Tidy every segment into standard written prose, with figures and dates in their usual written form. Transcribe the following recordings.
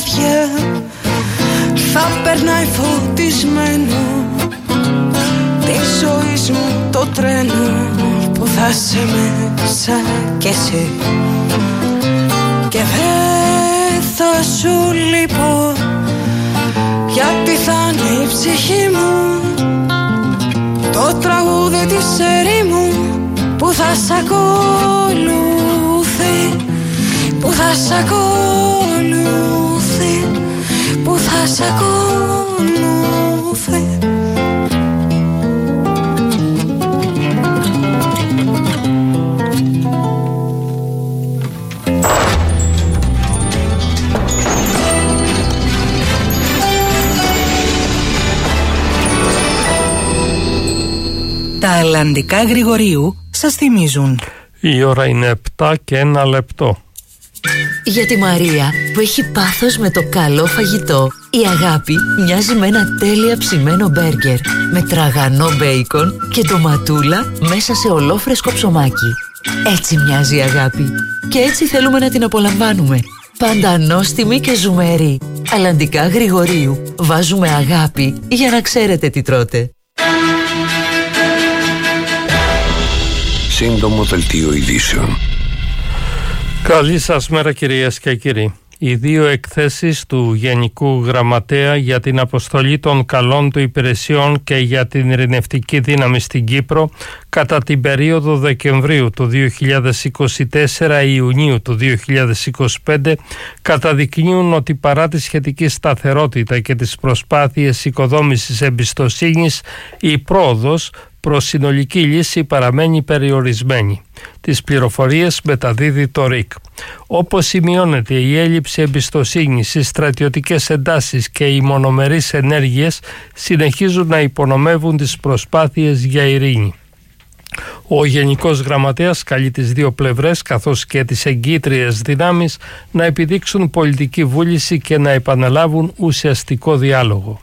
βράδια θα περνάει φωτισμένο της ζωής μου το τρένο που θα σε μέσα κι εσύ. Και δεν θα σου λείπω, γιατί θα είναι η ψυχή μου το τραγούδι της ερήμου που θα σ' ακολουθεί, που θα σ' ακολουθεί, που θα σ' ακολουθεί. Τα Ελλαντικά Γρηγορίου σας θυμίζουν. Η ώρα είναι 7 και 1 λεπτό. Για τη Μαρία που έχει πάθος με το καλό φαγητό, η αγάπη μοιάζει με ένα τέλεια ψημένο μπέργκερ με τραγανό μπέικον και ντοματούλα μέσα σε ολόφρεσκο ψωμάκι. Έτσι μοιάζει η αγάπη και έτσι θέλουμε να την απολαμβάνουμε. Πάντα νόστιμη και ζουμερή. Ελλαντικά Γρηγορίου. Βάζουμε αγάπη για να ξέρετε τι τρώτε. Σύντομο δελτίο ειδήσεων. Καλή σας μέρα κυρίες και κύριοι. Οι δύο εκθέσεις του Γενικού Γραμματέα για την αποστολή των καλών του υπηρεσιών και για την ειρηνευτική δύναμη στην Κύπρο κατά την περίοδο Δεκεμβρίου του 2024 Ιουνίου του 2025 καταδεικνύουν ότι παρά τη σχετική σταθερότητα και τις προσπάθειες οικοδόμησης εμπιστοσύνης, η πρόοδος προς συνολική λύση παραμένει περιορισμένη. Τις πληροφορίες μεταδίδει το ΡΙΚ. Όπως σημειώνεται, η έλλειψη εμπιστοσύνης, οι στρατιωτικές εντάσεις και οι μονομερείς ενέργειες συνεχίζουν να υπονομεύουν τις προσπάθειες για ειρήνη. Ο Γενικός Γραμματέας καλεί τις δύο πλευρές καθώς και τις εγκύτριες δυνάμεις να επιδείξουν πολιτική βούληση και να επαναλάβουν ουσιαστικό διάλογο.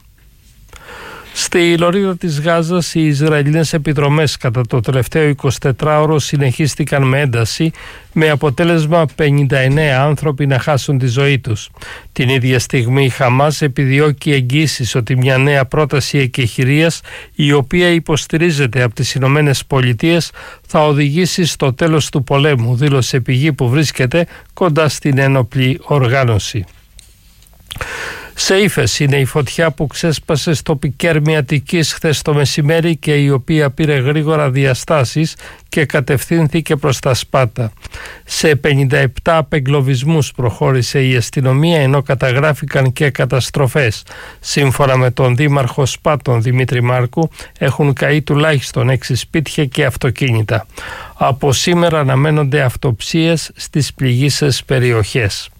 Στη λωρίδα της Γάζας, οι Ισραηλινές επιδρομές κατά το τελευταίο 24ωρο συνεχίστηκαν με ένταση, με αποτέλεσμα 59 άνθρωποι να χάσουν τη ζωή τους. Την ίδια στιγμή η Χαμάς επιδιώκει εγγύσεις ότι μια νέα πρόταση εκεχηρίας, η οποία υποστηρίζεται από τις Ηνωμένες Πολιτείες, θα οδηγήσει στο τέλος του πολέμου, δήλωσε πηγή που βρίσκεται κοντά στην ένοπλη οργάνωση. Σε ύφεση είναι η φωτιά που ξέσπασε στο Πικέρμι Αττικής χθες το μεσημέρι και η οποία πήρε γρήγορα διαστάσεις και κατευθύνθηκε προς τα Σπάτα. Σε 57 απεγκλωβισμούς προχώρησε η αστυνομία, ενώ καταγράφηκαν και καταστροφές. Σύμφωνα με τον δήμαρχο Σπάτων Δημήτρη Μάρκου, έχουν καεί τουλάχιστον 6 σπίτια και αυτοκίνητα. Από σήμερα αναμένονται αυτοψίες στις πληγείσες περιοχές.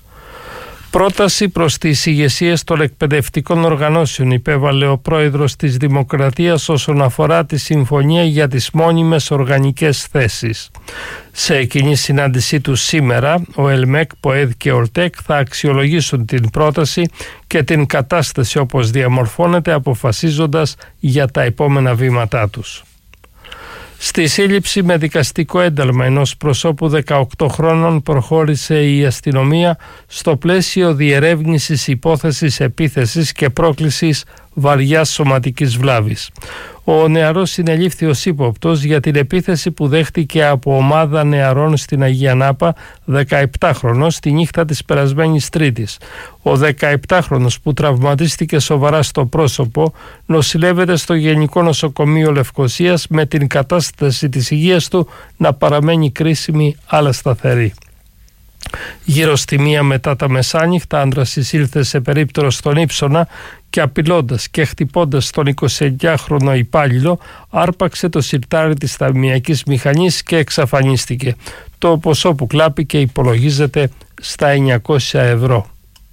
Πρόταση προς τις ηγεσίες των εκπαιδευτικών οργανώσεων υπέβαλε ο πρόεδρος της Δημοκρατίας όσον αφορά τη συμφωνία για τις μόνιμες οργανικές θέσεις. Σε κοινή συνάντησή του σήμερα, ο ΕΛΜΕΚ, ΠΟΕΔ και ΟΡΤΕΚ θα αξιολογήσουν την πρόταση και την κατάσταση όπως διαμορφώνεται, αποφασίζοντας για τα επόμενα βήματά τους. Στη σύλληψη με δικαστικό ένταλμα ενός προσώπου 18 χρόνων προχώρησε η αστυνομία στο πλαίσιο διερεύνησης υπόθεσης επίθεσης και πρόκλησης βαριάς σωματικής βλάβης. Ο νεαρός συνελήφθη ως ύποπτος για την επίθεση που δέχτηκε από ομάδα νεαρών στην Αγία Νάπα, 17χρονος, τη νύχτα της περασμένης Τρίτης. Ο 17χρονος που τραυματίστηκε σοβαρά στο πρόσωπο νοσηλεύεται στο Γενικό Νοσοκομείο Λευκωσίας, με την κατάσταση της υγείας του να παραμένει κρίσιμη αλλά σταθερή. Γύρω στη 1 μετά τα μεσάνυχτα, άντρας εισήλθε σε περίπτερο στον Ύψωνα και απειλώντας και χτυπώντας τον 29χρονο υπάλληλο, άρπαξε το συρτάρι της ταμιακής μηχανής και εξαφανίστηκε. Το ποσό που κλάπηκε υπολογίζεται στα 900 ευρώ.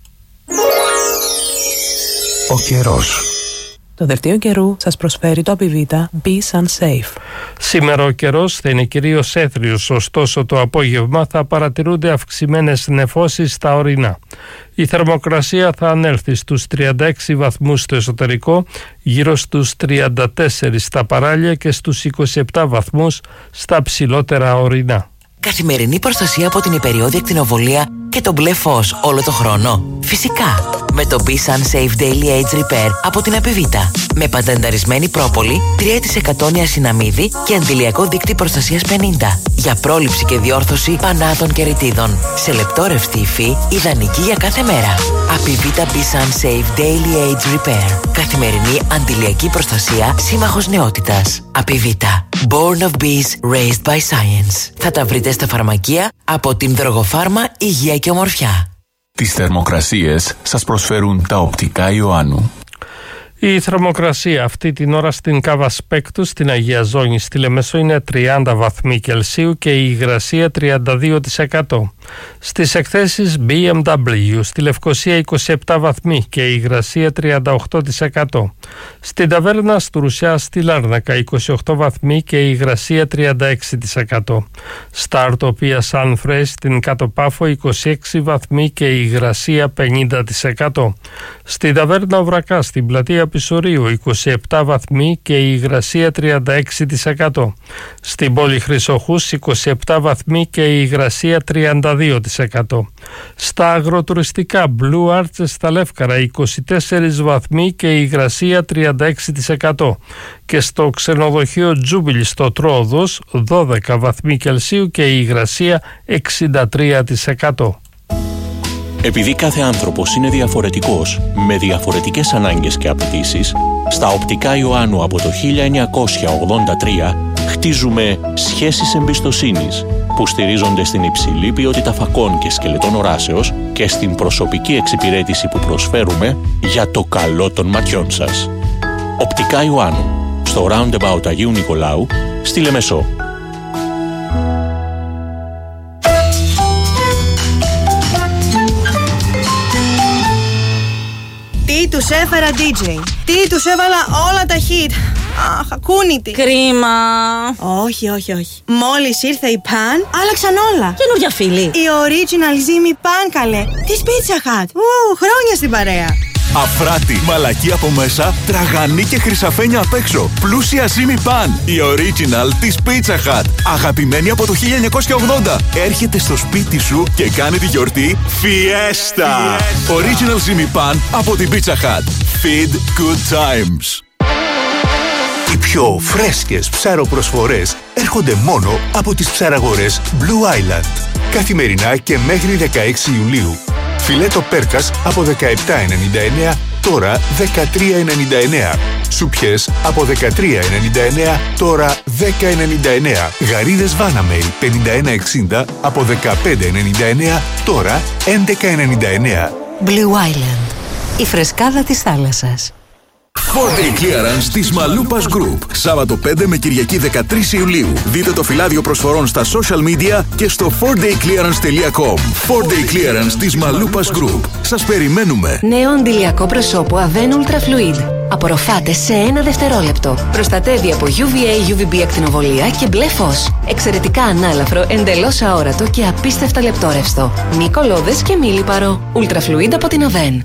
Ο καιρός. Το δελτίο καιρού σας προσφέρει το Απιβίτα Be Sunsafe. Σήμερα ο καιρός θα είναι κυρίως έθριος, ωστόσο το απόγευμα θα παρατηρούνται αυξημένες νεφώσεις στα ορεινά. Η θερμοκρασία θα ανέλθει στους 36 βαθμούς στο εσωτερικό, γύρω στους 34 στα παράλια και στους 27 βαθμούς στα ψηλότερα ορεινά. Καθημερινή προστασία από την υπεριώδη ακτινοβολία και το μπλε φως όλο το χρόνο? Φυσικά, με το Be Sun Safe Daily Age Repair από την Apivita. Με πατενταρισμένη πρόπολη, 3% νιασιναμίδι και αντιλιακό δίκτυ προστασίας 50. Για πρόληψη και διόρθωση πανάτων και ρητίδων. Σε λεπτόρευστη υφή, ιδανική για κάθε μέρα. Apivita Be Sun Safe Daily Age Repair. Καθημερινή αντιλιακή προστασία, σύμμαχος νεότητας. Apivita. Born of bees, raised by science. Θα τα βρείτε στα φαρμακεία από την Δρογοφάρμα Υγεία και Ομορφιά. Τις θερμοκρασίες σας προσφέρουν τα οπτικά Ιωάννου. Η θερμοκρασία αυτή την ώρα στην Κάβα Σπέκτου, στην Αγία Ζώνη, στη Λεμεσό είναι 30 βαθμοί Κελσίου και η υγρασία 32%. Στις εκθέσεις BMW, στη Λευκοσία 27 βαθμοί και η υγρασία 38%. Στην ταβέρνα Στουρουσιά στη Λάρνακα 28 βαθμοί και η υγρασία 36%. Στα Αρτοπία Σαν Φρέσ στην Κάτω Πάφο 26 βαθμοί και η υγρασία 50%. Στην ταβέρνα Βρακά στην πλατεία Πισωρίου 27 βαθμοί και η υγρασία 36%. Στην πόλη Χρυσοχούς 27 βαθμοί και η υγρασία 32%. Στα αγροτουριστικά Blue Arches στα Λεύκαρα 24 βαθμοί και η υγρασία 36%. Και στο ξενοδοχείο Τζούμπιλι στο Τρόδος 12 βαθμοί Κελσίου και η υγρασία 63%. Επειδή κάθε άνθρωπος είναι διαφορετικός, με διαφορετικές ανάγκες και απαιτήσεις, στα οπτικά Ιωάννου από το 1983 χτίζουμε σχέσεις εμπιστοσύνης που στηρίζονται στην υψηλή ποιότητα φακών και σκελετών οράσεως και στην προσωπική εξυπηρέτηση που προσφέρουμε για το καλό των ματιών σας. Οπτικά Ιωάννου, στο Roundabout Αγίου Νικολάου, στη Λεμεσό. Τι τους έφερα DJ, τι τους έβαλα όλα τα hit. Αχ, ακούνητη. Κρίμα. Όχι. Μόλις ήρθε η Pan, άλλαξαν όλα. Καινούργια φίλη. Η original Zimi Pan, καλέ. Της Pizza Hut. Χρόνια στην παρέα. Αφράτη, μαλακή από μέσα, τραγανή και χρυσαφένια απ' έξω. Πλούσια Zimi Pan, η original της Pizza Hut. Αγαπημένη από το 1980. Έρχεται στο σπίτι σου και κάνει τη γιορτή Fiesta. Original Zimi Pan από την Pizza Hut. Feed good times. Οι πιο φρέσκες ψαροπροσφορές έρχονται μόνο από τις ψαραγορές Blue Island. Καθημερινά και μέχρι 16 Ιουλίου. Φιλέτο πέρκας από 17,99, τώρα 13,99. Σουπιές από 13,99, τώρα 10,99. Γαρίδες Βάναμελ 51,60 από 15,99, τώρα 11,99. Blue Island. Η φρεσκάδα της θάλασσας. 4Day Clearance της Μαλούπας Group. Σάββατο 5 με Κυριακή 13 Ιουλίου. Δείτε το φυλάδιο προσφορών στα social media και στο 4dayclearance.com. 4Day Clearance της Μαλούπας Group. Σας περιμένουμε. Νέο αντιλιακό προσώπου Aven Ultra Fluid. Απορροφάται σε 1 δευτερόλεπτο. Προστατεύει από UVA, UVB ακτινοβολία και μπλε φως. Εξαιρετικά ανάλαφρο, εντελώς αόρατο και απίστευτα λεπτόρευστο. Μη κολλώδες και μη λιπαρό. Ultra Fluid από την Aven.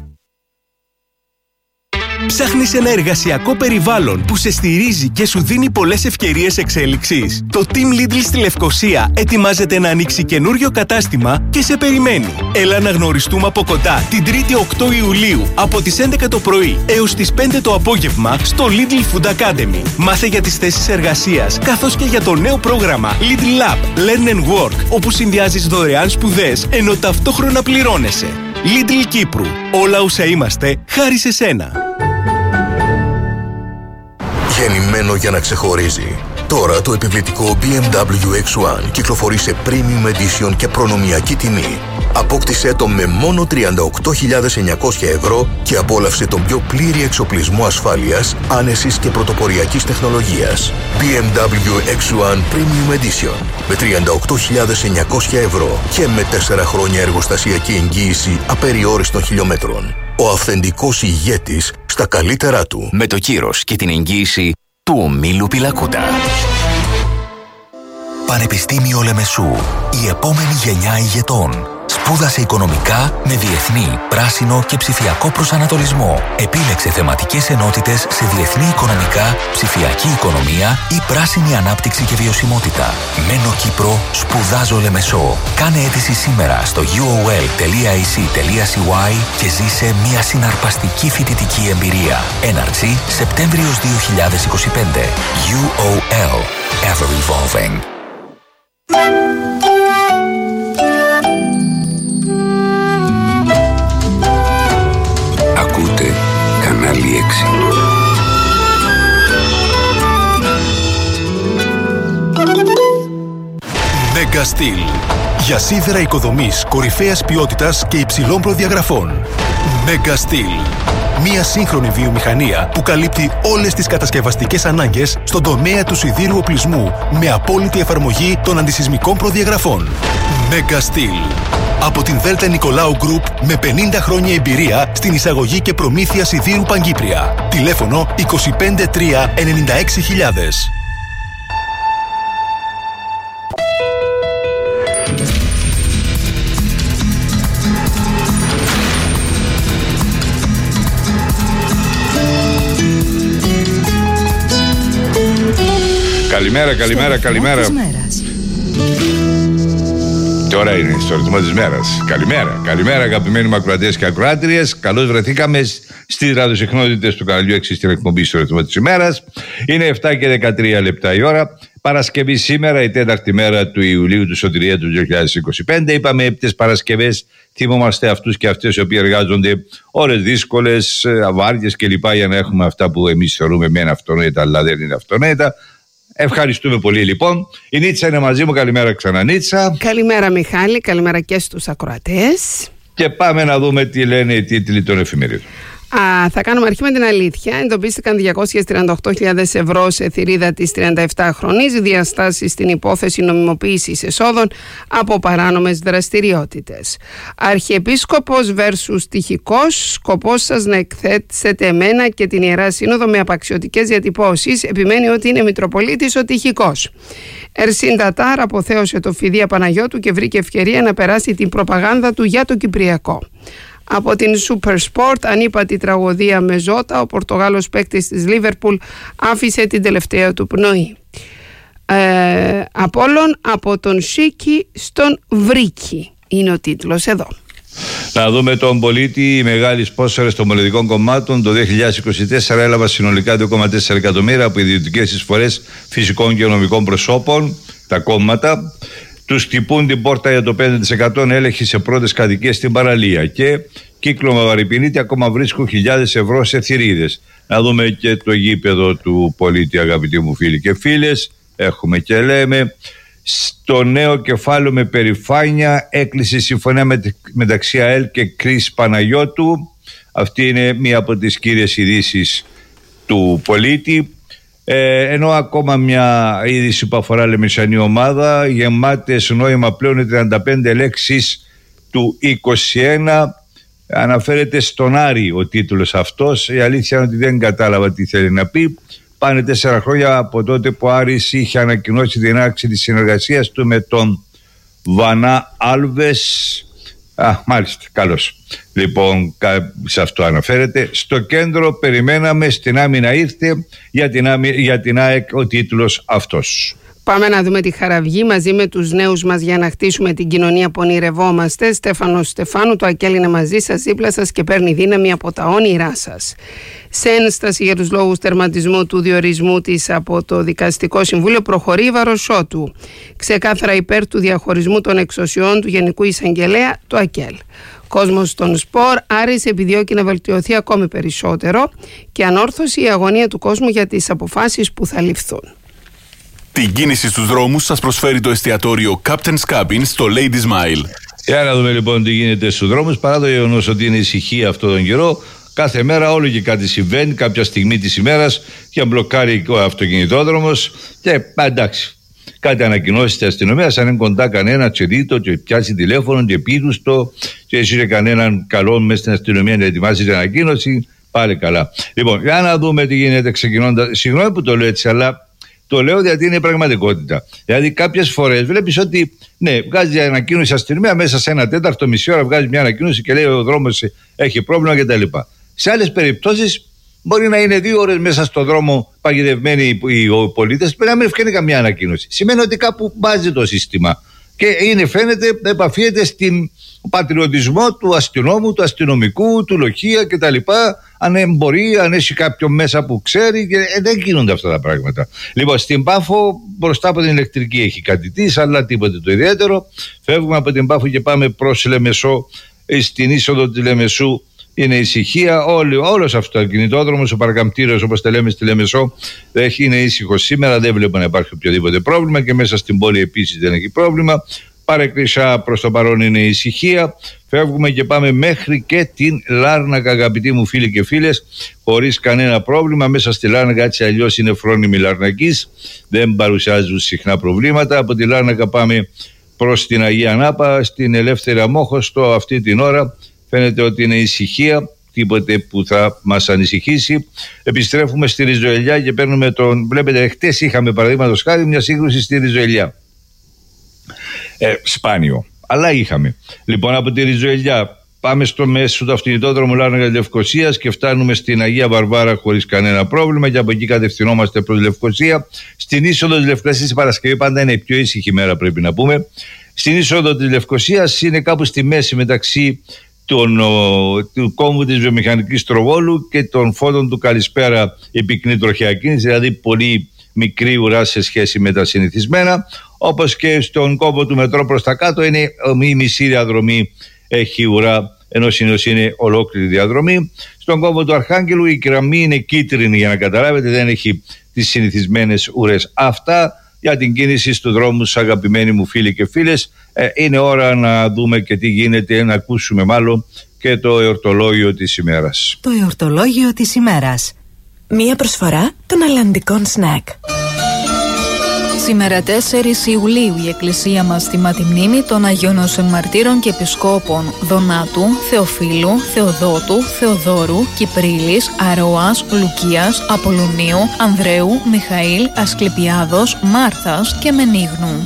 Ψάχνεις ένα εργασιακό περιβάλλον που σε στηρίζει και σου δίνει πολλές ευκαιρίες εξέλιξης? Το Team Lidl στη Λευκοσία ετοιμάζεται να ανοίξει καινούριο κατάστημα και σε περιμένει. Έλα να γνωριστούμε από κοντά την 3η 8 Ιουλίου από τις 11 το πρωί έως τις 5 το απόγευμα στο Lidl Food Academy. Μάθε για τις θέσεις εργασίας καθώς και για το νέο πρόγραμμα Lidl Lab Learn and Work, όπου συνδυάζεις δωρεάν σπουδές ενώ ταυτόχρονα πληρώνεσαι. Lidl Κύπρου. Όλα όσα είμαστε χάρη σε σένα. Γεννημένο για να ξεχωρίζει. Τώρα το επιβλητικό BMW X1 κυκλοφορεί σε Premium Edition και προνομιακή τιμή. Απόκτησέ το με μόνο 38.900 ευρώ και απόλαυσε τον πιο πλήρη εξοπλισμό ασφάλειας, άνεσης και πρωτοποριακής τεχνολογίας. BMW X1 Premium Edition με 38.900 ευρώ και με 4 χρόνια εργοστασιακή εγγύηση απεριόριστων χιλιόμετρων. Ο αυθεντικός ηγέτης στα καλύτερά του. Με το κύρος και την εγγύηση του ομίλου Πιλακούτα. Πανεπιστήμιο Λεμεσού. Η επόμενη γενιά ηγετών. Σπούδασε οικονομικά με διεθνή, πράσινο και ψηφιακό προσανατολισμό. Επίλεξε θεματικές ενότητες σε διεθνή οικονομικά, ψηφιακή οικονομία ή πράσινη ανάπτυξη και βιωσιμότητα. Μένω Κύπρο, σπουδάζω Λεμεσό. Κάνε αίτηση σήμερα στο uol.ac.cy και ζήσε μια συναρπαστική φοιτητική εμπειρία. Έναρξη Σεπτέμβριος 2025. UOL. Ever evolving. Ακούτε κανάλι 6. Mega Steel. Για σίδερα οικοδομής κορυφαίας ποιότητας και υψηλών προδιαγραφών. Mega Steel. Μια σύγχρονη βιομηχανία που καλύπτει όλες τις κατασκευαστικές ανάγκες στον τομέα του σιδήρου οπλισμού με απόλυτη εφαρμογή των αντισυσμικών προδιαγραφών. Mega Steel. Από την Δέλτα Νικολάου Group με 50 χρόνια εμπειρία στην εισαγωγή και προμήθεια σιδήρου Παγκύπρια. Τηλέφωνο 253 96 000. Καλημέρα. Τώρα είναι στο ρυθμό της μέρας. Καλημέρα αγαπημένοι μου ακροατές και ακροάτριες. Καλώς βρεθήκαμε στις ραδιοσυχνότητες του καναλιού 6 στην εκπομπή στο ρυθμό της ημέρας. Είναι 7 και 13 λεπτά η ώρα. Παρασκευή σήμερα, η 4η μέρα του Ιουλίου του Σωτηρία του 2025. Είπαμε τις Παρασκευές θυμόμαστε αυτούς και αυτές οι οποίοι εργάζονται ώρες δύσκολες, βάρδιες κλπ. Για να έχουμε αυτά που εμείς θεωρούμε μεν αυτονόητα, αλλά δεν είναι αυτονόητα. Ευχαριστούμε πολύ λοιπόν. Η Νίτσα είναι μαζί μου. Καλημέρα ξανά Νίτσα. Καλημέρα Μιχάλη, καλημέρα και στους ακροατές. Και πάμε να δούμε τι λένε οι τίτλοι των εφημερίδων. Θα κάνουμε αρχή με την αλήθεια. Εντοπίστηκαν 238.000 ευρώ σε θηρίδα της 37χρονης, διαστάσεις στην υπόθεση νομιμοποίησης εσόδων από παράνομες δραστηριότητες. Αρχιεπίσκοπος versus τυχικός, σκοπός σας να εκθέσετε εμένα και την Ιερά Σύνοδο με απαξιωτικές διατυπώσεις, επιμένει ότι είναι Μητροπολίτης ο τυχικός. Ερσίν Τατάρ αποθέωσε το Φιδία Παναγιώτου και βρήκε ευκαιρία να περάσει την προπαγάνδα του για το Κυπριακό. Από την Super Sport, ανύπατη τραγωδία με Ζώτα, ο Πορτογάλος παίκτης της Λίβερπουλ άφησε την τελευταία του πνοή. Απόλλων, από τον Σίκη στον Βρίκη, είναι ο τίτλος εδώ. Να δούμε τον πολίτη. Οι μεγάλοι σπόνσορες των πολιτικών κομμάτων το 2024 έλαβαν συνολικά 2,4 εκατομμύρια από ιδιωτικές εισφορές φυσικών και νομικών προσώπων, τα κόμματα. Τους χτυπούν την πόρτα για το 5% έλεγχη σε πρώτες κατοικίες στην παραλία. Και κύκλωμα Βαρυπινίτη ακόμα βρίσκουν χιλιάδες ευρώ σε θηρίδες. Να δούμε και το γήπεδο του πολίτη, αγαπητοί μου φίλοι και φίλες. Έχουμε και λέμε. Στο νέο κεφάλαιο με περηφάνεια έκλεισε συμφωνία μεταξύ ΑΕΛ και Κρίς Παναγιώτου. Αυτή είναι μία από τις κύριες ειδήσεις του πολίτη. Ενώ ακόμα μια είδηση που αφορά λεμεσανή ομάδα, γεμάτες νόημα πλέον οι 35 λέξεις του 21, αναφέρεται στον Άρη ο τίτλος αυτός. Η αλήθεια είναι ότι δεν κατάλαβα τι θέλει να πει. Πάνε 4 χρόνια από τότε που ο Άρης είχε ανακοινώσει την άρξη της συνεργασίας του με τον Βανά Άλβες. Μάλιστα, καλώς. Λοιπόν, σε αυτό αναφέρεται. Στο κέντρο περιμέναμε, στην άμυνα ήρθε, για την ΑΕΚ ο τίτλος αυτός. Πάμε να δούμε τη Χαραυγή μαζί με τους νέους μας για να χτίσουμε την κοινωνία που ονειρευόμαστε. Στέφανος Στεφάνου, το ΑΚΕΛ είναι μαζί σας, δίπλα σας και παίρνει δύναμη από τα όνειρά σας. Σε ένσταση για τους λόγους τερματισμού του διορισμού της από το Δικαστικό Συμβούλιο προχωρεί η Βαροσότου. Ξεκάθαρα υπέρ του διαχωρισμού των εξουσιών του Γενικού Εισαγγελέα, το ΑΚΕΛ. Κόσμος των σπορ, Άρης επιδιώκει να βελτιωθεί ακόμη περισσότερο και ανόρθωση η αγωνία του κόσμου για τις αποφάσεις που θα ληφθούν. Την κίνηση στους δρόμους σας προσφέρει το εστιατόριο Captain's Cabin στο Lady Smile. Για να δούμε λοιπόν τι γίνεται στους δρόμους. Παρά το γεγονός ότι είναι ησυχία αυτόν τον καιρό, κάθε μέρα όλο και κάτι συμβαίνει. Κάποια στιγμή της ημέρας και μπλοκάρει ο αυτοκινητόδρομος. Και εντάξει, κάτι ανακοινώσει τη αστυνομία. Αν είναι κοντά κανένα, τσερίτο, και πιάσει τηλέφωνο και πει του το, και εσύ κανέναν καλό μέσα στην αστυνομία να ετοιμάσει την ανακοίνωση. Πάλι καλά. Λοιπόν, για να δούμε τι γίνεται ξεκινώντας. Συγγνώμη που το λέω έτσι, αλλά Το λέω γιατί είναι πραγματικότητα. Δηλαδή, κάποιες φορές βλέπεις ότι βγάζει ανακοίνωση αστυνομία, μέσα σε ένα τέταρτο, μισή ώρα βγάζει μια ανακοίνωση και λέει ο δρόμος έχει πρόβλημα κτλ. Σε άλλες περιπτώσεις μπορεί να είναι 2 ώρες μέσα στο δρόμο παγιδευμένοι οι πολίτες και να μην ευκαινεί καμιά ανακοίνωση. Σημαίνει ότι κάπου μπάζει το σύστημα. Και φαίνεται, επαφίεται στην πατριωτισμό του αστυνόμου, του αστυνομικού, του λοχεία κτλ. Αν μπορεί, αν έχει κάποιον μέσα που ξέρει, και δεν γίνονται αυτά τα πράγματα. Λοιπόν, στην Πάφο, μπροστά από την ηλεκτρική έχει κάτι της, αλλά τίποτε το ιδιαίτερο. Φεύγουμε από την Πάφο και πάμε προς Λεμεσό. Στην είσοδο της Λεμεσού είναι ησυχία. Όλος αυτό ο κινητόδρομος, ο παρακαμπτήριος, όπως τα λέμε στη Λεμεσό, είναι ήσυχο σήμερα. Δεν βλέπω να υπάρχει οποιοδήποτε πρόβλημα και μέσα στην πόλη επίσης δεν έχει πρόβλημα. Παρεκκλησιά προς το παρόν είναι ησυχία. Φεύγουμε και πάμε μέχρι και την Λάρνακα, αγαπητοί μου φίλοι και φίλες, χωρίς κανένα πρόβλημα. Μέσα στη Λάρνακα, έτσι αλλιώς είναι φρόνιμη Λαρνακής, δεν παρουσιάζουν συχνά προβλήματα. Από τη Λάρνακα πάμε προς την Αγία Νάπα, στην Ελεύθερη Αμόχωστο. Αυτή την ώρα φαίνεται ότι είναι ησυχία, τίποτε που θα μας ανησυχήσει. Επιστρέφουμε στη Ριζοελιά και παίρνουμε βλέπετε, χτες είχαμε παραδείγματος χάρη μια σύγκρουση στη Ριζοελιά. Σπάνιο, αλλά είχαμε. Λοιπόν, από τη Ριζοελιά πάμε στο μέσο του αυτοκινητόδρομου Λάρνακα Λευκωσίας και φτάνουμε στην Αγία Βαρβάρα χωρίς κανένα πρόβλημα, και από εκεί κατευθυνόμαστε προς Λευκωσία. Στην είσοδο της Λευκωσίας η Παρασκευή πάντα είναι η πιο ήσυχη μέρα, πρέπει να πούμε. Στην είσοδο της Λευκωσίας είναι κάπου στη μέση μεταξύ του κόμβου της βιομηχανικής Τροβόλου και των φώτων του Καλησπέρα, η πυκνή τροχιά κίνηση, δηλαδή πολύ μικρή ουρά σε σχέση με τα συνηθισμένα. Όπως και στον κόμβο του μετρό προς τα κάτω είναι η μισή διαδρομή έχει ουρά, ενώ συνήθως είναι ολόκληρη διαδρομή. Στον κόμβο του Αρχάγγελου η γραμμή είναι κίτρινη, για να καταλάβετε, δεν έχει τις συνηθισμένες ουρές. Αυτά για την κίνηση του δρόμου, αγαπημένοι μου φίλοι και φίλες. Είναι ώρα να δούμε και τι γίνεται, να ακούσουμε μάλλον και το εορτολόγιο της ημέρας. Το εορτολόγιο της ημέρας. Μία προσφορά των αλλαντικών σνακ. Σήμερα 4 Ιουλίου η Εκκλησία μας τιμά τη μνήμη των Αγίων Νοσών Μαρτύρων και Επισκόπων Δονάτου, Θεοφίλου, Θεοδότου, Θεοδόρου, Κυπρίλης, Αρώας, Λουκίας, Απολωνίου, Ανδρέου, Μιχαήλ, Ασκληπιάδος, Μάρθας και Μενίγνου.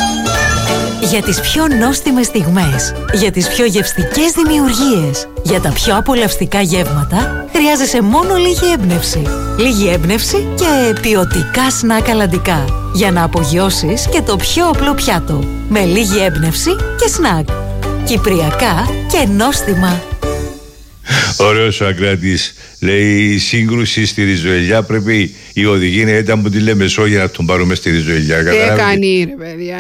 Για τις πιο νόστιμες στιγμές, για τις πιο γευστικές δημιουργίες, για τα πιο απολαυστικά γεύματα, χρειάζεσαι μόνο λίγη έμπνευση. Λίγη έμπνευση και ποιοτικά σνακ αλλαντικά, για να απογειώσεις και το πιο απλό πιάτο. Με λίγη έμπνευση και σνακ. Κυπριακά και νόστιμα. Ωραίος ο Ακράτης. Λέει, η σύγκρουση στη Ριζοελιά πρέπει η οδηγή να ήταν από τη Λεμεσό για να τον πάρουμε στη Ριζοελιά. Τι κάνει ρε παιδιά.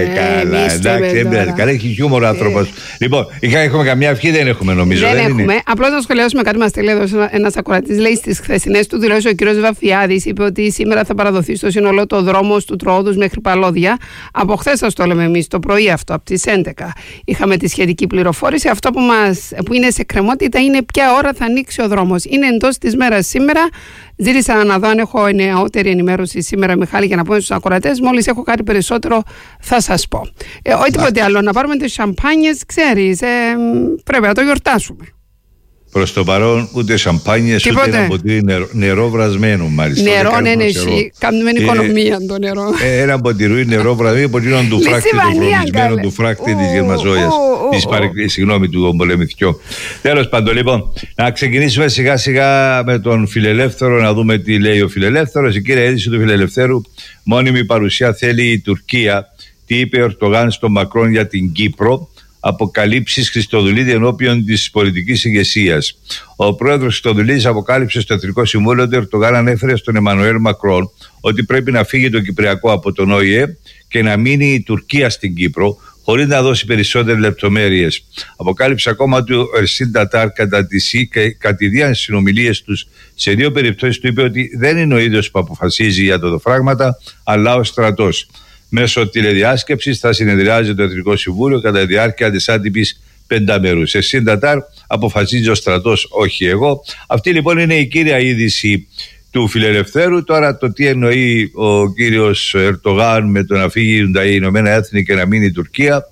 Καλά, εντάξει, καλά, έχει χιούμορ ο άνθρωπος. Λοιπόν, έχουμε καμιά ευχή, δεν έχουμε νομίζω. Δεν έχουμε. Απλώς να σχολιάσουμε κάτι, μας λέει εδώ ένας ακροατής. Λέει, στις χθεσινές του δηλώσεις ο κ. Βαφιάδης είπε ότι σήμερα θα παραδοθεί στο σύνολο το δρόμος του Τρόοδους μέχρι Παλώδια. Από χθες σας το λέμε εμείς το πρωί αυτό, από τις 11. Είχαμε τη σχετική πληροφόρηση. Αυτό που είναι σε κρεμότητα είναι ποια ώρα θα ανοίξει ο δρόμος. Είναι εντός της μέρας σήμερα. Ζήτησα να δω αν έχω νεότερη ενημέρωση σήμερα, Μιχάλη, για να πούμε στους ακροατές. Μόλις έχω κάτι περισσότερο θα σας πω. Όχι τίποτε άλλο. Να πάρουμε τις σαμπάνιες, ξέρεις, πρέπει να το γιορτάσουμε. Προς το παρόν ούτε σαμπάνιες, ούτε ένα ποτήρι νερό βρασμένο μάλιστα. Νερό, ναι, εσύ. Κάνουμε οικονομία το νερό. Ένα ποτηρούι νερό βρασμένο, ποτήρι του φράκτη, του προμισμένου του φράκτη της Γερμαζόιας. Συγγνώμη, του Πολεμηθιού. Τέλος πάντων, λοιπόν, να ξεκινήσουμε σιγά σιγά με τον Φιλελεύθερο, να δούμε τι λέει ο Φιλελεύθερος. Η κύρια είδηση του Φιλελευθέρου, μόνιμη παρουσία θέλει η Τουρκία. Τι είπε ο Ερντογάν στον Μακρόν για την Κύπρο? Αποκαλύψεις Χριστοδουλίδη ενώπιον της πολιτικής ηγεσίας. Ο πρόεδρος Χριστοδουλίδης αποκάλυψε στο Εθνικό Συμβούλιο ότι ο Ερντογάν ανέφερε στον Εμμανουέλ Μακρόν ότι πρέπει να φύγει το Κυπριακό από τον ΟΗΕ και να μείνει η Τουρκία στην Κύπρο, χωρίς να δώσει περισσότερες λεπτομέρειες. Αποκάλυψε ακόμα ότι ο Ερσίν Τατάρ κατά τις κατηδίαν συνομιλίες τους σε 2 περιπτώσεις του είπε ότι δεν είναι ο ίδιος που αποφασίζει για τα δοφράγματα, αλλά ο στρατός. Μέσω τηλεδιάσκεψης θα συνεδριάζει το Εθνικό Συμβούλιο κατά τη διάρκεια της άτυπης 5 Ερσίν Τατάρ, αποφασίζει ο στρατός, όχι εγώ. Αυτή λοιπόν είναι η κύρια είδηση του Φιλελευθέρου. Τώρα το τι εννοεί ο κύριος Ερντογάν με το να φύγουν τα Ηνωμένα Έθνη και να μείνει η Τουρκία,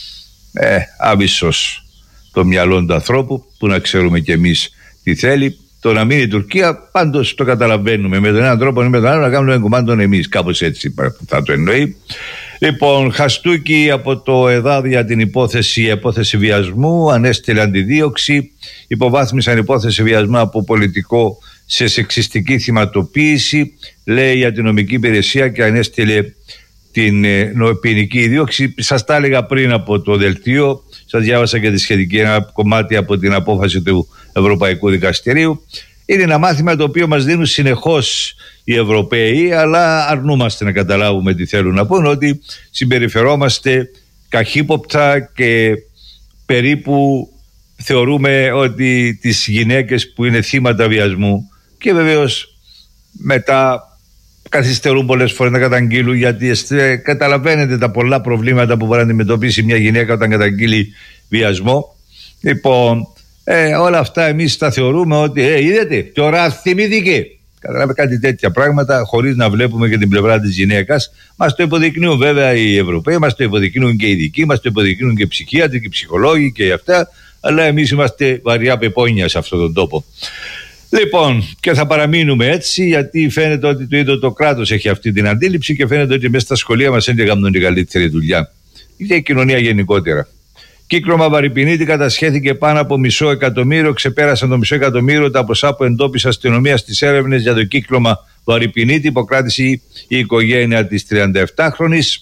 άβυσσος το μυαλό του ανθρώπου, που να ξέρουμε κι εμείς τι θέλει. το να μείνει η Τουρκία, πάντως το καταλαβαίνουμε. Με τον έναν τρόπο ή με τον άλλο να κάνουμε κομμάτι εμείς. Κάπως έτσι θα το εννοεί. Λοιπόν, χαστούκι από το ΕΔΑΔ για την υπόθεση βιασμού, ανέστειλε αντιδίωξη, υποβάθμισαν υπόθεση βιασμού από πολιτικό σε σεξιστική θυματοποίηση, λέει η αστυνομική υπηρεσία, και ανέστειλε την ποινική δίωξη. Σας τα έλεγα πριν από το δελτίο, σας διάβασα και τη σχετική ένα κομμάτι από την απόφαση του Ευρωπαϊκού Δικαστηρίου. Είναι ένα μάθημα το οποίο μας δίνουν συνεχώς οι Ευρωπαίοι, αλλά αρνούμαστε να καταλάβουμε τι θέλουν να πούν, ότι συμπεριφερόμαστε καχύποπτα και περίπου θεωρούμε ότι τις γυναίκες που είναι θύματα βιασμού, και βεβαίως μετά καθυστερούν πολλές φορές να καταγγείλουν, γιατί καταλαβαίνετε τα πολλά προβλήματα που μπορεί να αντιμετωπίσει μια γυναίκα όταν καταγγείλει βιασμό. Λοιπόν, όλα αυτά εμείς τα θεωρούμε ότι είδατε, τώρα θυμήθηκε. Καταλάβετε, κάτι τέτοια πράγματα, χωρίς να βλέπουμε και την πλευρά της γυναίκας. Μας το υποδεικνύουν βέβαια οι Ευρωπαίοι, μας το υποδεικνύουν και οι ειδικοί, μας το υποδεικνύουν και οι ψυχίατροι και οι ψυχολόγοι και αυτά, αλλά εμείς είμαστε βαριά πεπόνια σε αυτόν τον τόπο. Λοιπόν, και θα παραμείνουμε έτσι, γιατί φαίνεται ότι το ίδιο το κράτος έχει αυτή την αντίληψη και φαίνεται ότι μέσα στα σχολεία μας δεν κάνουν την καλύτερη δουλειά. Και η κοινωνία γενικότερα. Κύκλωμα Βαρυπινίτη κατασχέθηκε πάνω από 500.000, ξεπέρασαν το 500.000 τα ποσά που εντόπισε αστυνομία στις έρευνες για το κύκλωμα Βαρυπινίτη, υποκράτησε η οικογένεια της 37χρονης.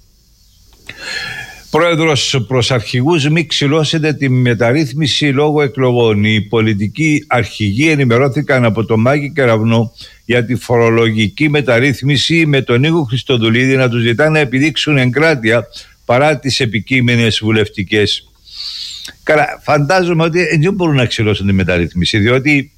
Πρόεδρος προς αρχηγούς, μη ξυλώσετε τη μεταρρύθμιση λόγω εκλογών. Οι πολιτικοί αρχηγοί ενημερώθηκαν από τον Μάκη Κεραυνό για τη φορολογική μεταρρύθμιση, με τον Νίκο Χριστοδουλίδη να τους ζητά να επιδείξουν εγκράτεια παρά τις επικείμενες βουλευτικές. Καλά, φαντάζομαι ότι δεν μπορούν να ξυλώσουν τη μεταρρύθμιση, διότι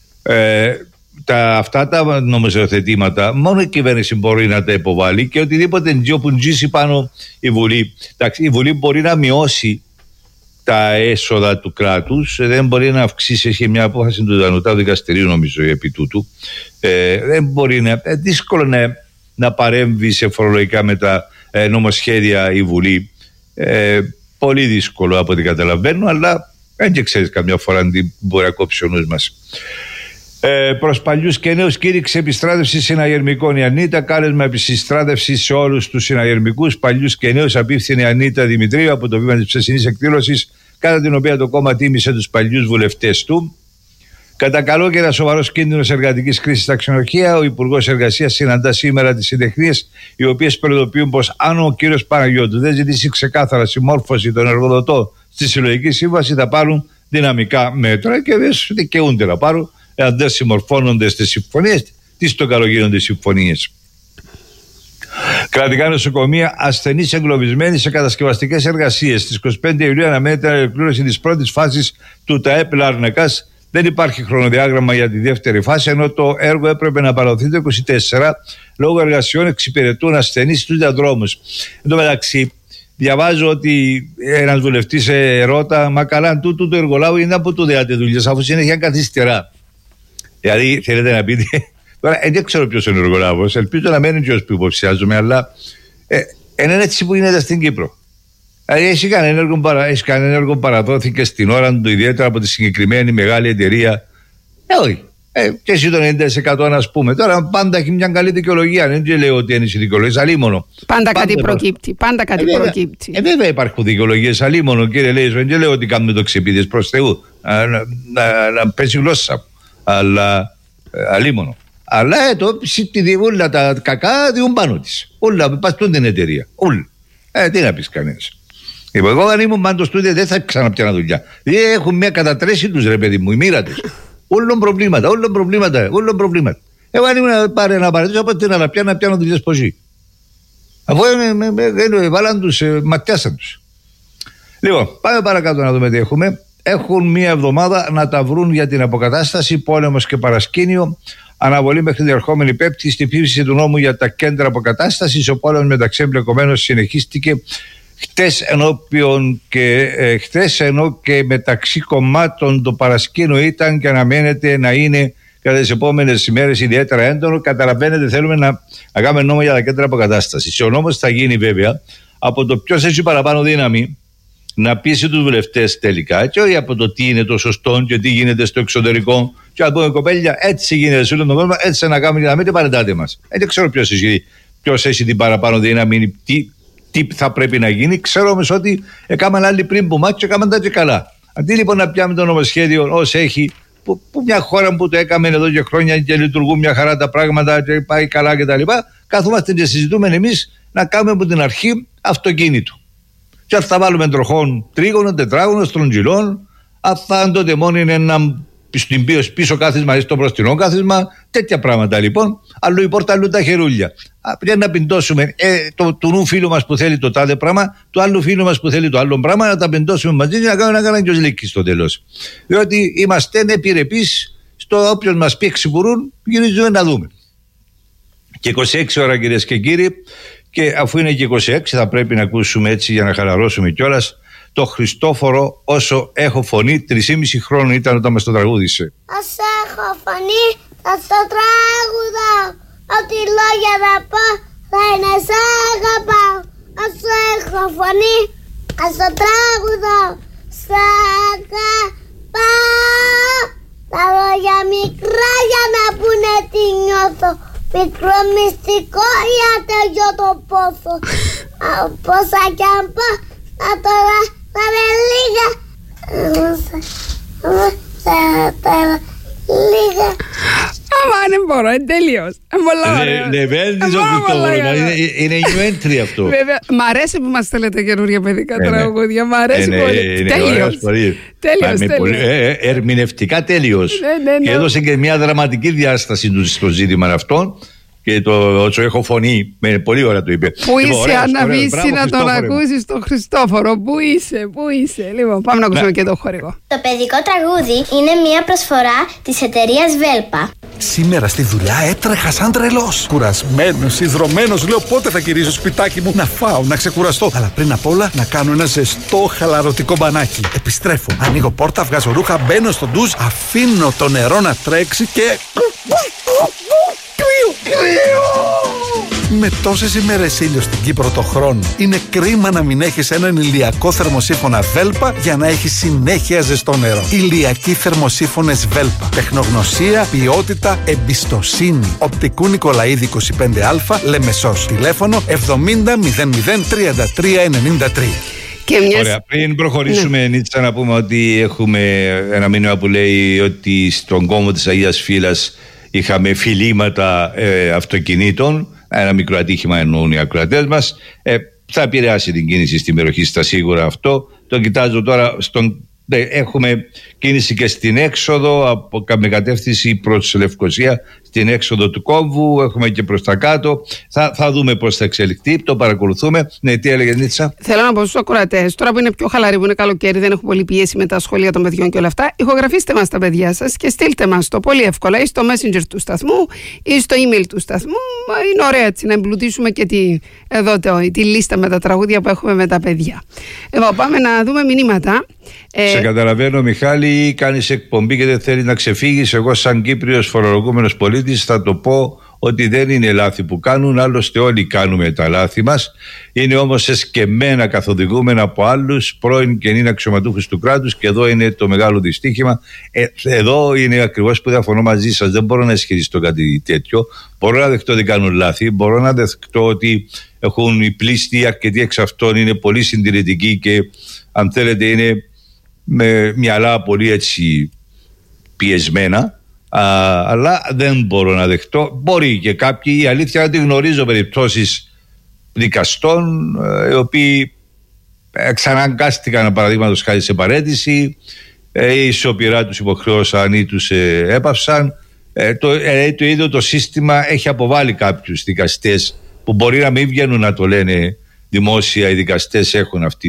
αυτά τα νομοθετήματα μόνο η κυβέρνηση μπορεί να τα υποβάλει, και οτιδήποτε που τζίσει πάνω η Βουλή. Εντάξει, η Βουλή μπορεί να μειώσει τα έσοδα του κράτους, δεν μπορεί να αυξήσει. Έχει μια απόφαση του Δανωτάτου Δικαστηρίου, νομίζω, επί τούτου. Δεν μπορεί δύσκολο να παρέμβει σε φορολογικά νομοσχέδια η Βουλή. Πολύ δύσκολο από ό,τι καταλαβαίνω, αλλά δεν και ξέρεις καμιά φορά τι μπορεί να κόψει ο νους μας. Προς παλιούς και νέους κήρυξε επιστράτευση συναγερμικών η Ανίτα. Κάλεσμα επιστράτευση σε όλους τους συναγερμικούς παλιούς και νέους απίφθινε η Ανίτα Δημητρίου από το βήμα της ψεσινής εκδήλωσης, κατά την οποία το κόμμα τίμησε τους παλιούς βουλευτές του. Κατά καλό και ένα σοβαρός κίνδυνος εργατικής κρίσης στα ξενοδοχεία, ο Υπουργός Εργασίας συναντά σήμερα τις συντεχνίες, οι οποίες προειδοποιούν πως αν ο κύριος Παναγιώτου δεν ζητήσει ξεκάθαρα συμμόρφωση των εργοδοτών στη συλλογική σύμβαση, θα πάρουν δυναμικά μέτρα, και δεν δικαιούνται να πάρουν. Εάν δεν συμμορφώνονται στις συμφωνίες, τι στο καλό γίνονται οι συμφωνίες. Κρατικά νοσοκομεία, ασθενείς εγκλωβισμένοι σε κατασκευαστικές εργασίες. Στις 25 Ιουλίου αναμένεται η ολοκλήρωση της πρώτης φάσης του ΤΑΕΠ Λάρνακας. Δεν υπάρχει χρονοδιάγραμμα για τη δεύτερη φάση, ενώ το έργο έπρεπε να παραδοθεί το 24. Λόγω εργασιών εξυπηρετούν ασθενείς στους διαδρόμους. Εν τω μεταξύ, διαβάζω ότι ένας βουλευτής ρώτα, μα καλά, τούτο το εργολάβο είναι από το δεάτε δουλειές, αφού συνέχεια καθυστερά. Δηλαδή, θέλετε να πείτε. Τώρα, δεν ξέρω ποιος είναι ο εργολάβος. Ελπίζω να μένει και όσοι που υποψιάζομαι, αλλά είναι έτσι που γίνεται στην Κύπρο. Δηλαδή, έχει κανένα έργο παραδόθηκε στην ώρα του, ιδιαίτερα από τη συγκεκριμένη μεγάλη εταιρεία. Όχι. Και εσύ το 90% να πούμε. Τώρα πάντα έχει μια καλή δικαιολογία. Δεν λέω ότι είναι η δικαιολογία, αλίμονο. Πάντα κάτι προκύπτει. Πάντα κάτι προκύπτει. Βέβαια υπάρχουν δικαιολογίες, αλίμονο, κύριε Λέισον. Δεν λέω ότι κάνουμε το ξεπίδες προς Θεού. Να πέσει γλώσσα. Αλλά αλίμονο. Αλλά όλα τα κακά διούν πάνω της. Όλα παστούν την εταιρεία. Όλα. Τι να πεις κανένας. Εγώ αν ήμουν πάντως τότε δεν θα ξαναπιάνα δουλειά. Έχουν μια κατατρέση τους, ρε παιδί μου, η μοίρα τους. Όλων προβλήματα. Εγώ αν ήμουν πάρε να παρατήσω, από την να πιάνω δουλειές ποσί. Αφού βάλαν τους, ματιάσαν τους. Λοιπόν, πάμε παρακάτω να δούμε τι έχουμε. Έχουν μία εβδομάδα να τα βρουν για την αποκατάσταση, πόλεμος και παρασκήνιο. Αναβολή μέχρι την ερχόμενη Πέμπτη στη ψήφιση του νόμου για τα κέντρα αποκατάστασης. Ο πόλεμος μεταξύ εμπλεκομένων συνεχίστηκε χτες, ενώ και μεταξύ κομμάτων το παρασκήνιο ήταν και αναμένεται να είναι κατά τις επόμενες ημέρες ιδιαίτερα έντονο. Καταλαβαίνετε, θέλουμε να κάνουμε νόμο για τα κέντρα αποκατάστασης. Ο νόμος θα γίνει βέβαια από το ποιος έχει παραπάνω δύναμη να πείσει τους βουλευτές τελικά, και όχι από το τι είναι το σωστό και τι γίνεται στο εξωτερικό. Και να πούμε, κοπέλια, έτσι γίνεται σε όλο τον κόσμο, έτσι να κάνουμε και να μην την παρεντάτε μας. Δεν ξέρω ποιος έχει την παραπάνω δύναμη, τι θα πρέπει να γίνει. Ξέρω όμως ότι έκαναν άλλοι πριν που μάτια και έκαναν τα και καλά. Αντί λοιπόν να πιάμε το νομοσχέδιο ως έχει, που μια χώρα που το έκαμε εδώ και χρόνια και λειτουργούν μια χαρά τα πράγματα και πάει καλά κτλ., καθόμαστε και συζητούμε εμείς να κάνουμε από την αρχή αυτοκίνητο. Και αν θα βάλουμε τροχών τρίγωνο, τετράγωνο, στρογγυλών, αν το τεμόνι είναι ένα πίσω κάθισμα ή στο μπροστινό κάθισμα, τέτοια πράγματα λοιπόν. Αλλού η πόρτα, αλλού τα χερούλια. Πρέπει να πεντώσουμε του νου φίλου μας που θέλει το τάδε πράγμα, του άλλου φίλου μας που θέλει το άλλο πράγμα, να τα πεντώσουμε μαζί και να κάνουμε ένα και ως λύκη στο τέλος. Διότι είμαστε επιρρεπείς στο όποιος μας πει εξυπουρούν, γυρίζουμε να δούμε. Και 26 ώρα, κυρίες και κύριοι, και αφού είναι και 26, θα πρέπει να ακούσουμε έτσι για να χαλαρώσουμε κιόλας το Χριστόφορο όσο έχω φωνή. 3,5 χρόνων ήταν όταν μας το τραγούδισε. Όσο έχω φωνή θα στο τραγουδάω, ό,τι λόγια να πω θα είναι σ' αγαπάω. Όσο έχω φωνή θα στο τραγουδάω, σ' αγαπάω. Τα λόγια μικρά για να πούνε τι νιώθω, μικρό μυστικό για τελειώ το πόθο. Πόσα κι αν πω θα τώρα θα είναι λίγα. Λίγα. Αμά, δεν μπορώ, είναι τέλειος. Λεβέντης ο Χριστόφορος, είναι new entry αυτό. Βέβαια, μ' αρέσει που μας στέλνετε καινούργια παιδικά τραγούδια, μ' αρέσει πολύ. Τέλειος. Ερμηνευτικά τέλειος. Και έδωσε και μια δραματική διάσταση στο ζήτημα αυτό. Και το όσο έχω φωνή, με πολύ ώρα το είπε. Πού είσαι, Αναβίση, να τον ακούσεις τον Χριστόφορο. Πού είσαι. Λοιπόν, πάμε να ακούσουμε και το χορηγό. Το παιδικό τραγούδι είναι μια προσφορά της εταιρείας Βέλπα. Σήμερα στη δουλειά έτρεχα σαν τρελός. Κουρασμένος, ιδρωμένος, λέω πότε θα γυρίσω σπιτάκι μου να φάω, να ξεκουραστώ. Αλλά πριν απ' όλα να κάνω ένα ζεστό χαλαρωτικό μπανάκι. Επιστρέφω, ανοίγω πόρτα, βγάζω ρούχα, μπαίνω στο ντους, αφήνω το νερό να τρέξει και... Με τόσες ημέρες ήλιο στην Κύπρο το χρόνο, είναι κρίμα να μην έχεις έναν ηλιακό θερμοσύφωνα Βέλπα για να έχεις συνέχεια ζεστό νερό. Ηλιακοί θερμοσύφωνες Βέλπα. Τεχνογνωσία, ποιότητα, εμπιστοσύνη. Οπτικού Νικολαίδη 25Α, Λεμεσός. Τηλέφωνο 70 00 33 93. Ωραία, πριν προχωρήσουμε, Νίτσα, να πούμε ότι έχουμε ένα μήνυμα που λέει ότι στον κόμβο της Αγίας Φύλας είχαμε φιλήματα αυτοκινήτων. Ένα μικρό ατύχημα εννοούν οι ακροατές μας. Θα επηρεάσει την κίνηση στη Μεροχίστα σίγουρα αυτό. Το κοιτάζω τώρα. Έχουμε κίνηση και στην έξοδο με κατεύθυνση προς Λευκοσία, στην έξοδο του κόμβου. Έχουμε και προς τα κάτω. Θα δούμε πώς θα εξελιχθεί. Το παρακολουθούμε. Ναι, τι έλεγε, Νίτσα? Θέλω να πω στους ακροατές, τώρα που είναι πιο χαλαρή, που είναι καλοκαίρι, δεν έχουμε πολύ πίεση με τα σχολεία των παιδιών και όλα αυτά, ηχογραφήστε μας τα παιδιά σας και στείλτε μας το πολύ εύκολα ή στο Messenger του σταθμού ή στο email του σταθμού. Είναι ωραία έτσι να εμπλουτίσουμε και τη λίστα με τα τραγούδια που έχουμε με τα παιδιά. Εδώ πάμε να δούμε μηνύματα. Σε καταλαβαίνω, Μιχάλη, κάνεις εκπομπή και δεν θέλει να ξεφύγεις. Εγώ σαν Κύπριος φορολογούμενος πολίτης θα το πω ότι δεν είναι λάθη που κάνουν, άλλωστε όλοι κάνουμε τα λάθη μας. Είναι όμως εσκεμμένα καθοδηγούμενα από άλλους πρώην και νυν αξιωματούχους του κράτους, και εδώ είναι το μεγάλο δυστύχημα. Εδώ είναι ακριβώς που διαφωνώ μαζί σας. Δεν μπορώ να ισχυριστώ κάτι τέτοιο. Μπορώ να δεχτώ ότι κάνουν λάθη, μπορώ να δεχτώ ότι έχουν οι πλήστοι, αρκετοί εξ αυτών είναι πολύ συντηρητικοί και αν θέλετε είναι με μυαλά πολύ έτσι πιεσμένα, αλλά δεν μπορώ να δεχτώ. Μπορεί και κάποιοι, η αλήθεια να τη γνωρίζω, περιπτώσεις δικαστών οι οποίοι εξαναγκάστηκαν παραδείγματος χάρη σε παραίτηση ή σιωπηρά τους υποχρεώσαν ή τους έπαυσαν. Το ίδιο το σύστημα έχει αποβάλει κάποιους δικαστές που μπορεί να μην βγαίνουν να το λένε δημόσια. Οι δικαστές έχουν αυτή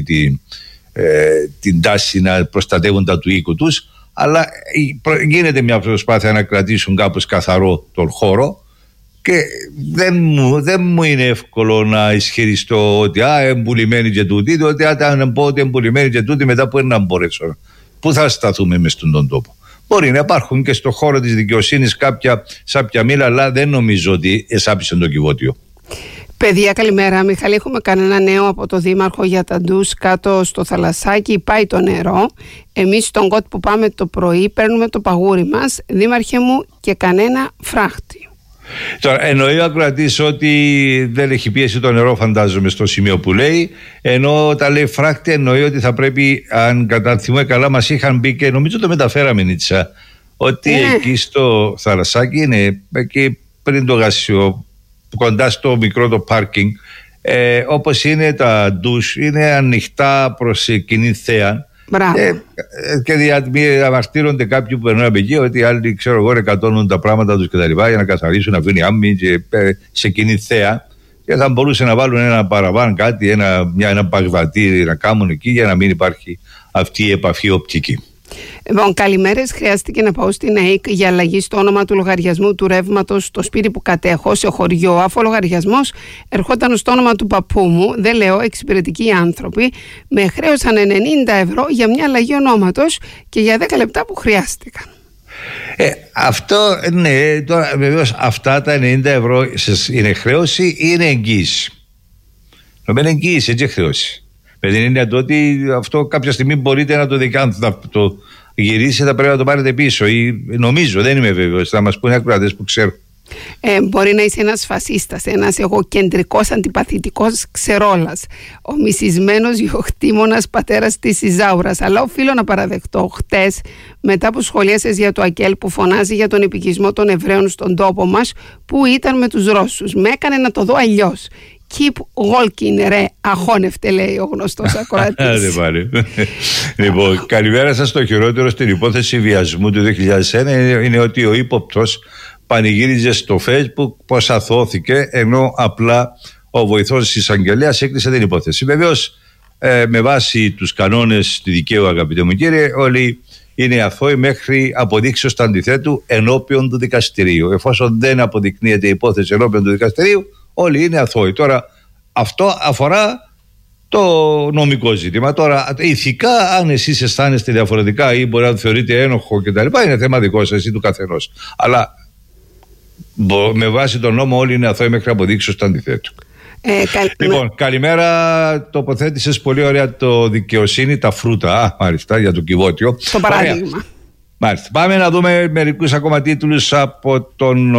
την τάση να προστατεύουν τα του οίκου τους, αλλά γίνεται μια προσπάθεια να κρατήσουν κάπως καθαρό τον χώρο και δεν μου είναι εύκολο να ισχυριστώ ότι εμπουλημένοι και τούτοι, διότι αν πω ότι εμπουλημένοι και τούτοι, μετά που να μπορέσω, πού θα σταθούμε μες στον τόπο. Μπορεί να υπάρχουν και στο χώρο της δικαιοσύνης κάποια σάπια μήλα, αλλά δεν νομίζω ότι εσάπησαν το κυβότιο. Παιδιά, καλημέρα. Μιχαλή, έχουμε κανένα νέο από το Δήμαρχο για τα ντους κάτω στο θαλασσάκι? Πάει το νερό. Εμείς στον ΚΟΤ που πάμε το πρωί παίρνουμε το παγούρι μας. Δήμαρχε μου, και κανένα φράχτη. Τώρα, εννοεί ο ακροατής ότι δεν έχει πίεση το νερό, φαντάζομαι, στο σημείο που λέει. Ενώ όταν λέει φράχτη, εννοεί ότι θα πρέπει, αν καταθυμούμε καλά, μας είχαν μπει και νομίζω το μεταφέραμε, Νίτσα, ότι εκεί στο θαλασσάκι είναι, εκεί πριν το γασιό, κοντά στο μικρό το πάρκινγκ, όπως είναι τα ντους, είναι ανοιχτά προς κοινή θέα. Και διαμαρτύρονται κάποιοι που περνούν από εκεί ότι άλλοι, ξέρω εγώ, εκατώνουν τα πράγματα τους κτλ. Για να καθαρίσουν, να αφήνει άμμοι σε κοινή θέα. Και θα μπορούσαν να βάλουν ένα παραβάν, κάτι, ένα μπαγδατήρι να κάνουν εκεί για να μην υπάρχει αυτή η επαφή οπτική. Λοιπόν, καλημέρες. Χρειάστηκε να πάω στην ΑΕΚ για αλλαγή στο όνομα του λογαριασμού του ρεύματος στο σπίτι που κατέχω σε χωριό, αφού ο λογαριασμός ερχόταν στο όνομα του παππού μου. Δεν λέω, εξυπηρετικοί άνθρωποι με χρέωσαν 90 ευρώ για μια αλλαγή ονόματος και για 10 λεπτά που χρειάστηκαν. Αυτό, ναι, τώρα βεβαίως αυτά τα 90 ευρώ είναι χρέωση ή είναι εγγύηση? Νομίζω είναι εγγύηση, έτσι χρέωση. Με την έννοια του ότι αυτό κάποια στιγμή μπορείτε να το γυρίσετε, θα πρέπει να το πάρετε πίσω. Ή νομίζω, δεν είμαι βέβαιος, θα μας πούνε ακροατές που ξέρουν. Μπορεί να είσαι ένας φασίστας, ένας εγωκεντρικός αντιπαθητικός ξερόλας, ο μισισμένος γεωκτήμονας πατέρας της Ιζάουρας. Αλλά οφείλω να παραδεχτώ, χτες, μετά που σχολίασες για το ΑΚΕΛ που φωνάζει για τον επικισμό των Εβραίων στον τόπο μας, που ήταν με τους Ρώσους, με έκανε να το δω αλλιώς. Keep walking, ρε, αχώνευτε, λέει ο γνωστός ακροατής. Λοιπόν, καλημέρα σας. Το χειρότερο στην υπόθεση βιασμού του 2001 είναι ότι ο ύποπτος πανηγύριζε στο Facebook πως αθώθηκε, ενώ απλά ο βοηθός της εισαγγελέας έκλεισε την υπόθεση. Βεβαίως, με βάση τους κανόνες του δικαίου, αγαπητέ μου κύριε, όλοι είναι αθώοι μέχρι αποδείξεως του αντιθέτου ενώπιον του δικαστηρίου. Εφόσον δεν αποδεικνύεται η υπόθεση ενώπιον του δικαστηρίου, όλοι είναι αθώοι. Τώρα, αυτό αφορά το νομικό ζήτημα. Τώρα, ηθικά, αν εσείς αισθάνεστε διαφορετικά ή μπορεί να θεωρείτε ένοχο κτλ., είναι θέμα δικό σας ή του καθενός. Αλλά με βάση τον νόμο, όλοι είναι αθώοι μέχρι αποδείξεως του αντιθέτου. Λοιπόν, καλημέρα. Τοποθέτησες πολύ ωραία το δικαιοσύνη, τα φρούτα. Μάλιστα, για το Κιβώτιο. Το παράδειγμα. Μάλιστα. Πάμε να δούμε μερικούς ακόμα τίτλους από τον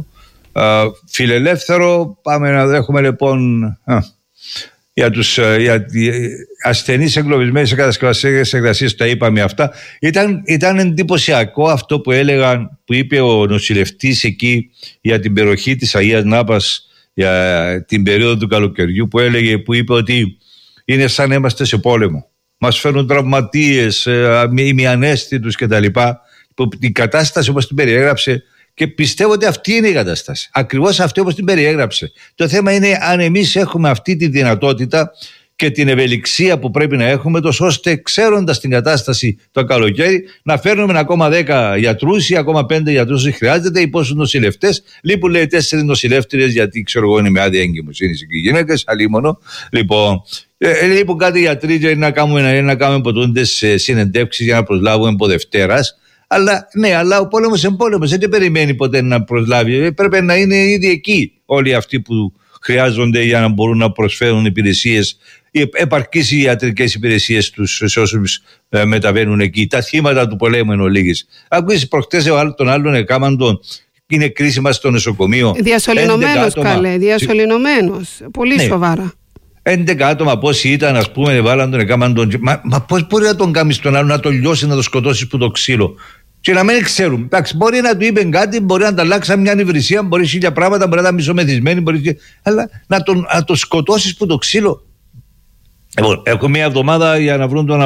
Φιλελεύθερο. Πάμε να δέχουμε λοιπόν για τους ασθενείς εγκλωβισμένους σε κατασκευαστικές εργασίες. Τα είπαμε αυτά. Ήταν εντυπωσιακό αυτό που έλεγαν, που είπε ο νοσηλευτής εκεί για την περιοχή της Αγίας Νάπας για την περίοδο του καλοκαιριού, που είπε ότι είναι σαν να είμαστε σε πόλεμο. Μας φέρνουν τραυματίες, ημιαναίσθητους κτλ. Η κατάσταση όπως την περιέγραψε, και πιστεύω ότι αυτή είναι η κατάσταση. Ακριβώς αυτή όπως την περιέγραψε. Το θέμα είναι αν εμείς έχουμε αυτή τη δυνατότητα και την ευελιξία που πρέπει να έχουμε, τόσο ώστε ξέροντας την κατάσταση το καλοκαίρι να φέρνουμε ακόμα 10 γιατρούς ή ακόμα 5 γιατρούς αν χρειάζεται, ή πόσους νοσηλευτές. Λείπουν, λέει, 4 νοσηλεύτριες, γιατί ξέρω εγώ είναι με άδεια εγκυμοσύνης και γυναίκες, αλίμονο. Λοιπόν, λείπουν κάτι γιατροί για να κάνουμε ποτούντες συνεντεύξεις για να προσλάβουμε από Δευτέρας. Αλλά ναι, αλλά ο πόλεμος είναι πόλεμος, δεν περιμένει ποτέ να προσλάβει. Πρέπει να είναι ήδη εκεί όλοι αυτοί που χρειάζονται για να μπορούν να προσφέρουν υπηρεσίες, επαρκείς ιατρικές υπηρεσίες σε όσους μεταβαίνουν εκεί. Τα θύματα του πολέμου εν ολίγης. Ακούσεις προχτές τον άλλον εκάμαντον, είναι κρίσιμα στο νοσοκομείο. Διασωληνωμένος, καλέ, διασωληνωμένος. Πολύ σοβαρά. 11 άτομα πόσοι ήταν, ας πούμε, βάλαν τον εκάμαντον. Μα πώς μπορεί να τον κάνεις τον άλλον, να τον λιώσει, να τον σκοτώσεις που το ξύλο? Και να μην ξέρουμε. Εντάξει, μπορεί να του είπε κάτι, μπορεί να ανταλλάξει μια υβρισία, μπορεί 1000 πράγματα, μπορεί να ήταν μισομεθυσμένοι, αλλά να τον σκοτώσεις που το ξύλο. Λοιπόν, έχω μια εβδομάδα για να βρουν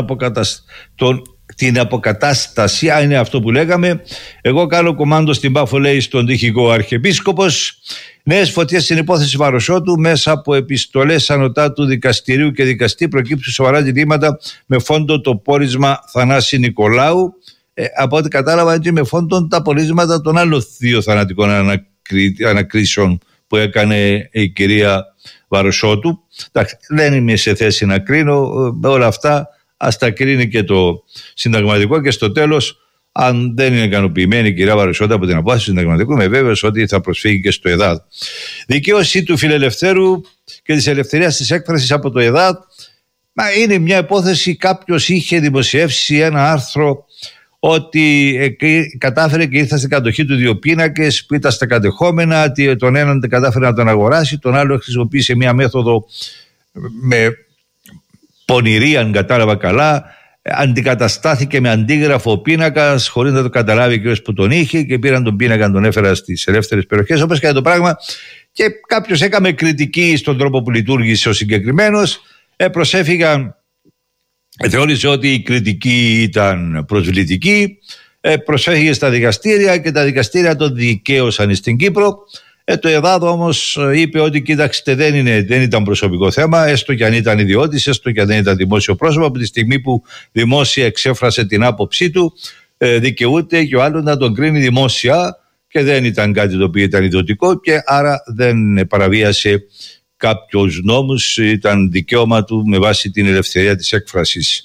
την αποκατάσταση, αν είναι αυτό που λέγαμε. Εγώ κάνω κομμάντο στην Πάφο, λέει στον τυχικό Αρχιεπίσκοπος. Νέες φωτιές στην υπόθεση Βαροσότου. Μέσα από επιστολές ανωτά του δικαστηρίου και δικαστή προκύπτουν σοβαρά ζητήματα με φόντο το πόρισμα Θανάση Νικολάου. Από ό,τι κατάλαβα, έτσι με φόντο τα πορίσματα των άλλων 2 θανατικών ανακρίσεων που έκανε η κυρία Βαροσότου. Εντάξει, δεν είμαι σε θέση να κρίνω όλα αυτά. Ας τα κρίνει και το συνταγματικό, και στο τέλος Αν δεν είναι ικανοποιημένη η κυρία Βαρεσότα από την απόφαση του Συνταγματικού, είμαι βέβαιος ότι θα προσφύγει και στο ΕΔΑΔ. Δικαίωση του φιλελευθέρου και της ελευθερίας της έκφρασης από το ΕΔΑΔ. Είναι μια υπόθεση, κάποιος είχε δημοσιεύσει ένα άρθρο ότι κατάφερε και ήρθε στην κατοχή του 2 πίνακες που ήταν στα κατεχόμενα, τον έναν κατάφερε να τον αγοράσει, τον άλλο χρησιμοποίησε μια μέθοδο με πονηρή, αν κατάλαβα καλά, αντικαταστάθηκε με αντίγραφο πίνακας χωρίς να το καταλάβει ο κ. που τον είχε και πήραν τον πίνακα, τον έφερα στις ελεύθερες περιοχές, όπως και το πράγμα, και κάποιος έκαμε κριτική στον τρόπο που λειτουργήσε ο συγκεκριμένος, προσέφηγαν. Θεώρησε ότι η κριτική ήταν προσβλητική, προσέφυγε στα δικαστήρια και τα δικαστήρια τον δικαίωσαν στην Κύπρο. Το ΕΔΑΔ όμως είπε ότι κοίταξτε, δεν ήταν προσωπικό θέμα, έστω και αν ήταν ιδιώτης, έστω και αν δεν ήταν δημόσιο πρόσωπο, από τη στιγμή που δημόσια εξέφρασε την άποψή του, δικαιούται και ο άλλος να τον κρίνει δημόσια και δεν ήταν κάτι το οποίο ήταν ιδιωτικό και άρα δεν παραβίασε κάποιους νόμους, ήταν δικαίωμα του με βάση την ελευθερία της έκφρασης.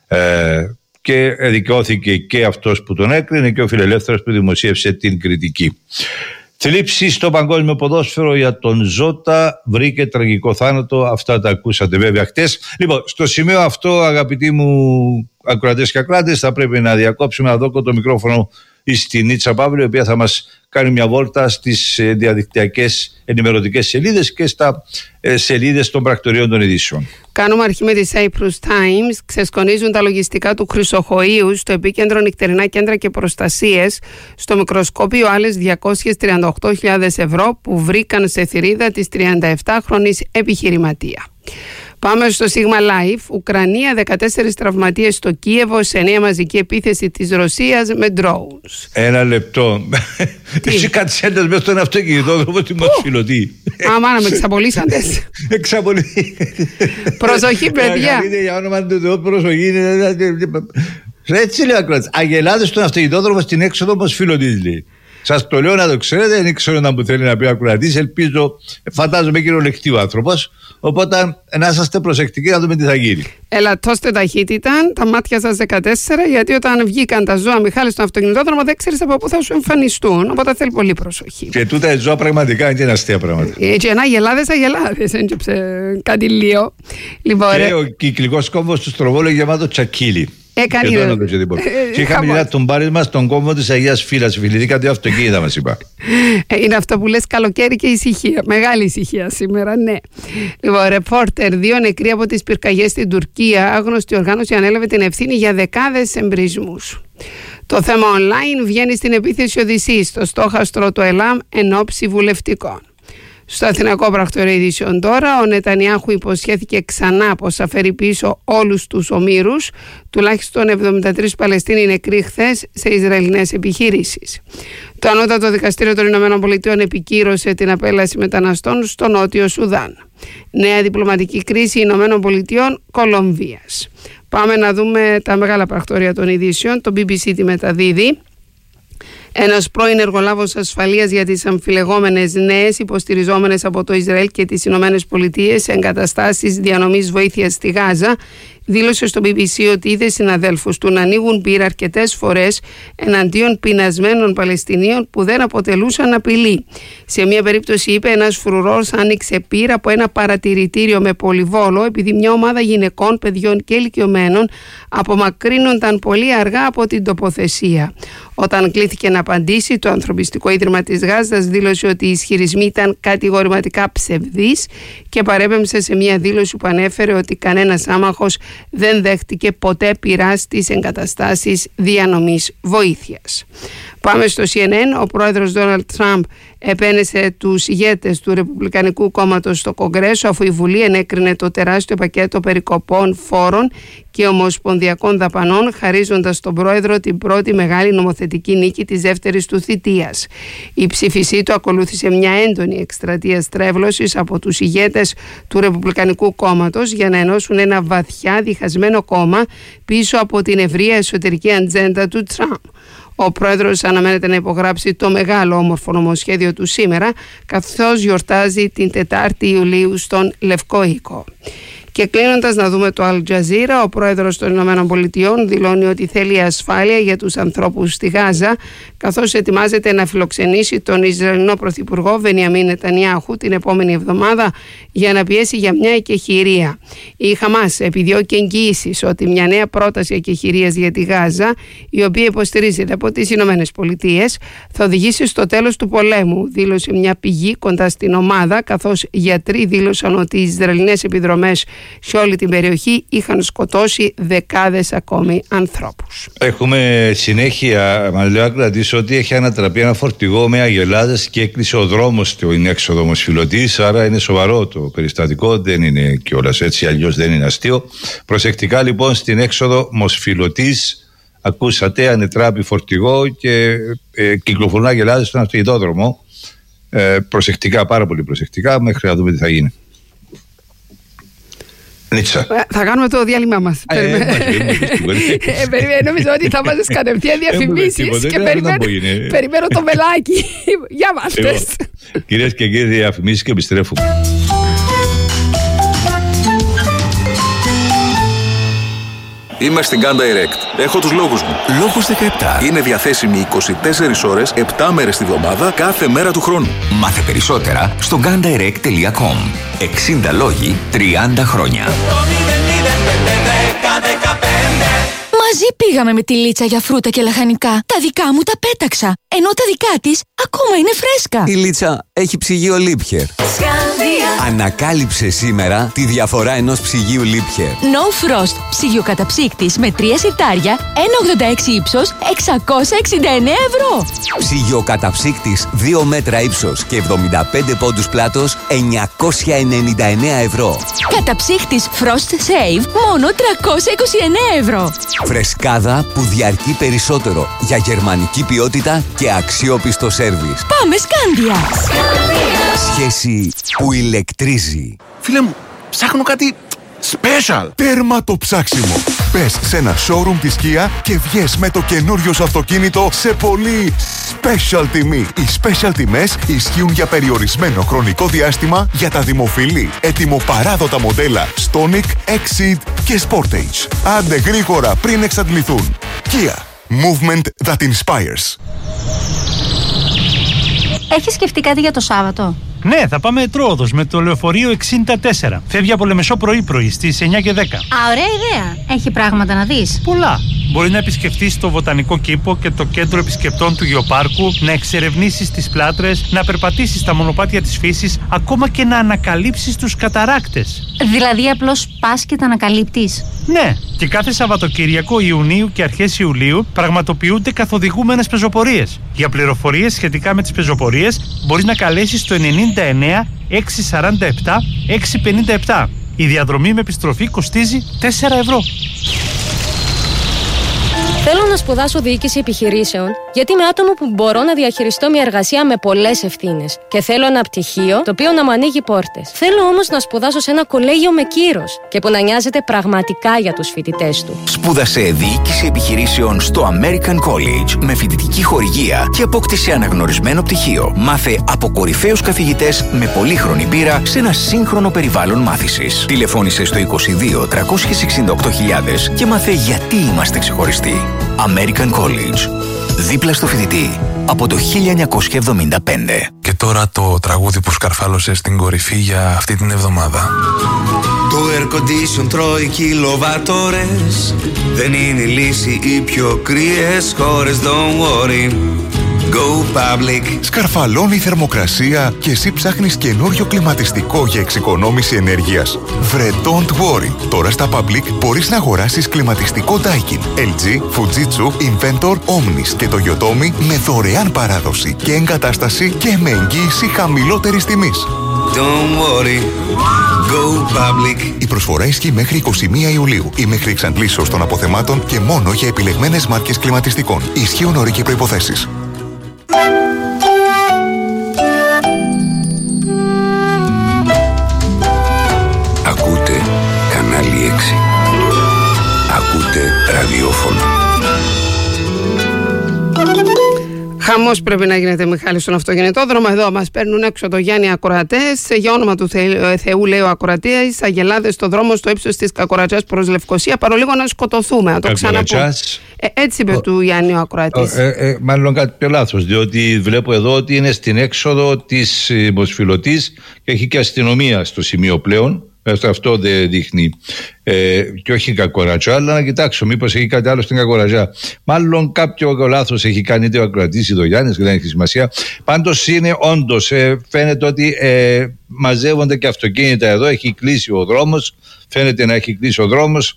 Και δικαιώθηκε και αυτός που τον έκρινε και ο φιλελεύθερος που δημοσίευσε την κριτική. Θλίψη στο παγκόσμιο ποδόσφαιρο για τον Ζώτα, βρήκε τραγικό θάνατο. Αυτά τα ακούσατε βέβαια χτες. Λοιπόν, στο σημείο αυτό, αγαπητοί μου ακροατές και ακροάτες, θα πρέπει να διακόψουμε, να δώσω το μικρόφωνο στην Νίτσα Παύλου, η οποία θα μας κάνει μια βόλτα στις διαδικτυακές ενημερωτικές σελίδες και στα σελίδες των πρακτορείων των ειδήσεων. Κάνουμε αρχή με τη Cyprus Times. Ξεσκονίζουν τα λογιστικά του Χρυσοχοΐου στο επίκεντρο νυχτερινά κέντρα και προστασίες. Στο μικροσκόπιο άλλες 238.000 ευρώ που βρήκαν σε θηρίδα της 37χρονης επιχειρηματία. Πάμε στο Sigma Life. Ουκρανία, 14 τραυματίες στο Κίεβο σε νέα μαζική επίθεση της Ρωσίας με drones. Ένα λεπτό. Εσύ κατσέντας μέσα στον αυτοκινητόδρομο δημοσιολωτή. Μάνα με εξαπολύσαντες. Προσοχή, παιδιά. Για όνομα του Θεού, προσοχή. Έτσι λέει ο ακροατής. Αγελάδες στον αυτοκινητόδρομο στην έξοδο όπως φιλωτής, λέει. Σας το λέω να το ξέρετε, δεν ξέρω να μου θέλει να πει ο ακροατής. Ελπίζω, φαντάζομαι κυριολεκτή ο άνθρωπος. Οπότε να είσαστε προσεκτικοί να δούμε τι θα γίνει. Ελαττώστε ταχύτητα, τα μάτια σας 14, γιατί όταν βγήκαν τα ζώα, Μιχάλη, στον αυτοκινητόδρομο, δεν ξέρεις από πού θα σου εμφανιστούν. Οπότε θέλει πολύ προσοχή. Και τούτα ζώα πραγματικά είναι αστεία πράγματα. Και ένα αγελάδες, έγγεψε κάτι λίγο. Και ο κυκλικός κόμβος του Στροβόλου γεμάτο τσακίλι. Και είχαμε μιλήσει τον πάρει μας στον κόμβο της Αγίας Φύλας. Φιληθήκατε αυτοκίνητα, μας είπα. Είναι αυτό που λες, καλοκαίρι και ησυχία. Μεγάλη ησυχία σήμερα, ναι. Λοιπόν, ρεπόρτερ, 2 νεκροί από τις πυρκαγιές στην Τουρκία. Άγνωστη οργάνωση ανέλαβε την ευθύνη για δεκάδες εμπρισμούς. Το θέμα online βγαίνει στην επίθεση Οδυσσής στο στόχαστρο του ΕΛΑΜ εν ώψη βουλευτικών. Στο Αθηνακό Πρακτορείο Ειδήσεων τώρα, ο Νετανιάχου υποσχέθηκε ξανά πως θα φέρει πίσω όλους τους ομήρους, τουλάχιστον 73 Παλαιστίνοι νεκροί χθες σε Ισραηλινές επιχειρήσεις. Το Ανώτατο Δικαστήριο των Ηνωμένων Πολιτειών επικύρωσε την απέλαση μεταναστών στο Νότιο Σουδάν. Νέα διπλωματική κρίση Ηνωμένων Πολιτειών Κολομβίας. Πάμε να δούμε τα μεγάλα πρακτορεία των ειδήσεων. Το BBC τη μεταδίδει. Ένας πρώην εργολάβος ασφαλείας για τις αμφιλεγόμενες νέες υποστηριζόμενες από το Ισραήλ και τις Ηνωμένες Πολιτείες σε εγκαταστάσεις διανομής βοήθειας στη Γάζα δήλωσε στο BBC ότι είδε συναδέλφους του να ανοίγουν πύρα αρκετές φορές εναντίον πεινασμένων Παλαιστινίων που δεν αποτελούσαν απειλή. Σε μια περίπτωση, είπε, ένας φρουρός άνοιξε πύρα από ένα παρατηρητήριο με πολυβόλο επειδή μια ομάδα γυναικών, παιδιών και ηλικιωμένων απομακρύνονταν πολύ αργά από την τοποθεσία. Όταν κλήθηκε να απαντήσει, το Ανθρωπιστικό Ίδρυμα της Γάζας δήλωσε ότι οι ισχυρισμοί ήταν κατηγορηματικά ψευδείς και παρέπεμψε σε μια δήλωση που ανέφερε ότι κανένας άμαχος δεν δέχτηκε ποτέ πειρά στις εγκαταστάσεις διανομής βοήθειας. Πάμε στο CNN. Ο πρόεδρος Ντόναλντ Τραμπ επένεσε τους ηγέτες του Ρεπουμπλικανικού Κόμματος στο Κογκρέσο αφού η Βουλή ενέκρινε το τεράστιο πακέτο περικοπών φόρων και ομοσπονδιακών δαπανών, χαρίζοντας στον πρόεδρο την πρώτη μεγάλη νομοθετική νίκη της δεύτερης του θητείας. Η ψήφισή του ακολούθησε μια έντονη εκστρατεία στρέβλωσης από τους ηγέτες του Ρεπουμπλικανικού Κόμματος για να ενώσουν ένα βαθιά διχασμένο κόμμα πίσω από την ευρεία εσωτερική ατζέντα του Τραμπ. Ο πρόεδρος αναμένεται να υπογράψει το μεγάλο όμορφο νομοσχέδιο του σήμερα, καθώς γιορτάζει την 4η Ιουλίου στον Λευκό Οίκο. Και κλείνοντας, να δούμε το Al Jazeera. Ο πρόεδρος των Ηνωμένων Πολιτειών δηλώνει ότι θέλει ασφάλεια για τους ανθρώπους στη Γάζα, καθώς ετοιμάζεται να φιλοξενήσει τον Ισραηλινό Πρωθυπουργό Μπενιαμίν Νετανιάχου την επόμενη εβδομάδα για να πιέσει για μια εκεχηρία. Η Χαμάς επιδιώκει εγγυήσεις ότι μια νέα πρόταση εκεχηρίας για τη Γάζα, η οποία υποστηρίζεται από τις Ηνωμένες Πολιτείες, θα οδηγήσει στο τέλος του πολέμου, δήλωσε μια πηγή κοντά στην ομάδα, καθώς γιατροί δήλωσαν ότι οι Ισραηλινές επιδρομές σε όλη την περιοχή είχαν σκοτώσει δεκάδες ακόμη ανθρώπους. Έχουμε συνέχεια, μας λέει ο Ακροατής, ότι έχει ανατραπεί ένα φορτηγό με αγελάδες και έκλεισε ο δρόμος στην έξοδο Μοσφυλωτής, άρα είναι σοβαρό το περιστατικό, δεν είναι κιόλας έτσι, αλλιώς δεν είναι αστείο. Προσεκτικά λοιπόν στην έξοδο Μοσφυλωτής, ακούσατε, ανετράπει φορτηγό και κυκλοφορούν αγελάδες στον αυτοκινητόδρομο. Προσεκτικά, πάρα πολύ προσεκτικά, μέχρι να δούμε τι θα γίνει. Νίτσα. Θα κάνουμε το διάλειμμα μας. Νομίζω ότι θα βάζεις κατευθείαν διαφημίσεις και περιμένω το μελάκι. Για μας. Κυρίες και κύριοι, διαφημίσεις και επιστρέφουμε. Είμαι στην Gun Direct. Έχω τους λόγους μου. Λόγους 17. Είναι διαθέσιμη 24 ώρες, 7 μέρες τη βδομάδα, κάθε μέρα του χρόνου. Μάθε περισσότερα στο gundirect.com. 60 λόγοι, 30 χρόνια. Μαζί πήγαμε με τη Λίτσα για φρούτα και λαχανικά. Τα δικά μου τα πέταξα, ενώ τα δικά της ακόμα είναι φρέσκα. Η Λίτσα έχει ψυγείο Liebherr. Ανακάλυψε σήμερα τη διαφορά ενός ψυγείου Liebherr. No Frost, ψυγείο καταψύκτης με 3 σιρτάρια, 1,86 ύψος, 669 ευρώ. Ψυγείο καταψύκτης 2 μέτρα ύψος και 75 πόντους πλάτος, 999 ευρώ. Καταψύκτης Frost Save, μόνο 329 ευρώ. Φρεσκάδα που διαρκεί περισσότερο, για γερμανική ποιότητα και αξιόπιστο σέρβις. Πάμε Σκάνδια! Σχέση που ηλεκτρίζει. Φίλε μου, ψάχνω κάτι special. Τέρμα το ψάξιμο. Πες σε ένα showroom της Kia και βγες με το καινούριο σου αυτοκίνητο σε πολύ special τιμή. Οι special τιμές ισχύουν για περιορισμένο χρονικό διάστημα για τα δημοφιλή, ετοιμοπαράδοτα μοντέλα Stonic, Exceed και Sportage. Άντε γρήγορα πριν εξαντληθούν. Kia. Movement that inspires. Έχεις σκεφτεί κάτι για το Σάββατο? Ναι, θα πάμε Τρόοδος με το λεωφορείο 64. Φεύγει από Λεμεσό πρωί-πρωί στις 9 και 10. Ωραία ιδέα. Έχει πράγματα να δεις? Πολλά. Μπορεί να επισκεφτείς το Βοτανικό Κήπο και το Κέντρο Επισκεπτών του Γεωπάρκου, να εξερευνήσεις τις πλάτρες, να περπατήσεις τα μονοπάτια της φύσης, ακόμα και να ανακαλύψεις τους καταράκτες. Δηλαδή απλώς πας και τα ανακαλύπτεις? Ναι, και κάθε Σαββατοκύριακο Ιουνίου και αρχές Ιουλίου πραγματοποιούνται καθοδηγούμενες πεζοπορίες. Για πληροφορίες σχετικά με τις πεζοπορίες μπορείς να καλέσεις το 99 647 657. Η διαδρομή με επιστροφή κοστίζει 4 ευρώ. Θέλω να σπουδάσω διοίκηση επιχειρήσεων, γιατί είμαι άτομο που μπορώ να διαχειριστώ μια εργασία με πολλές ευθύνες. Και θέλω ένα πτυχίο το οποίο να μου ανοίγει πόρτες. Θέλω όμως να σπουδάσω σε ένα κολέγιο με κύρος και που να νοιάζεται πραγματικά για τους φοιτητές του. Σπούδασε διοίκηση επιχειρήσεων στο American College με φοιτητική χορηγία και απόκτησε αναγνωρισμένο πτυχίο. Μάθε από κορυφαίους καθηγητές με πολύχρονη πείρα σε ένα σύγχρονο περιβάλλον μάθησης. Τηλεφώνησε στο 22 368.000 και μάθε γιατί είμαστε ξεχωριστοί. American College. Δίπλα στο φοιτητή από το 1975. Και τώρα το τραγούδι που σκαρφάλωσε στην κορυφή για αυτή την εβδομάδα. Το air condition τρώει κιλοβατόρες. Δεν είναι η λύση, οι πιο κρύες χώρες. Don't worry, go public. Σκαρφαλώνει η θερμοκρασία και εσύ ψάχνεις καινούριο κλιματιστικό για εξοικονόμηση ενέργειας. Βρε don't worry. Τώρα στα Public μπορείς να αγοράσεις κλιματιστικό Daikin, LG, Fujitsu, Inventor, Omnis και το Yotomi με δωρεάν παράδοση και εγκατάσταση και με εγγύηση χαμηλότερης τιμής. Don't worry, go public. Η προσφορά ισχύει μέχρι 21 Ιουλίου ή μέχρι εξαντλήσεως των αποθεμάτων και μόνο για επιλεγμένες μάρκες κλιματιστικών. Ισχύουν όροι και προϋποθέσεις. Ακούτε κανάλι 6. Ακούτε ραδιόφωνο. Χαμός πρέπει να γίνεται, Μιχάλη, στον αυτοκινητόδρομο. Εδώ μας παίρνουν έξω το Γιάννη ακροατές. Για όνομα του Θεού, λέει ο ακροατής, αγελάδες στο δρόμο στο ύψος της Κακορατζάς προς Λευκοσία. Παρολίγο να σκοτωθούμε. Να το ξαναπώ. Έτσι είπε του Γιάννη ο ακροατής. Μάλλον κάτι πιο λάθος, διότι βλέπω εδώ ότι είναι στην έξοδο της Μοσφυλωτής και έχει και αστυνομία στο σημείο πλέον. Αυτό δεν δείχνει και όχι Κακορατζά, αλλά να κοιτάξω μήπως έχει κάτι άλλο στην Κακορατζά. Μάλλον κάποιο λάθος έχει κάνει είτε ο ακροατής είτε ο Γιάννης, και δεν έχει σημασία. Πάντως είναι όντως, φαίνεται ότι μαζεύονται και αυτοκίνητα εδώ, έχει κλείσει ο δρόμος, φαίνεται να έχει κλείσει ο δρόμος,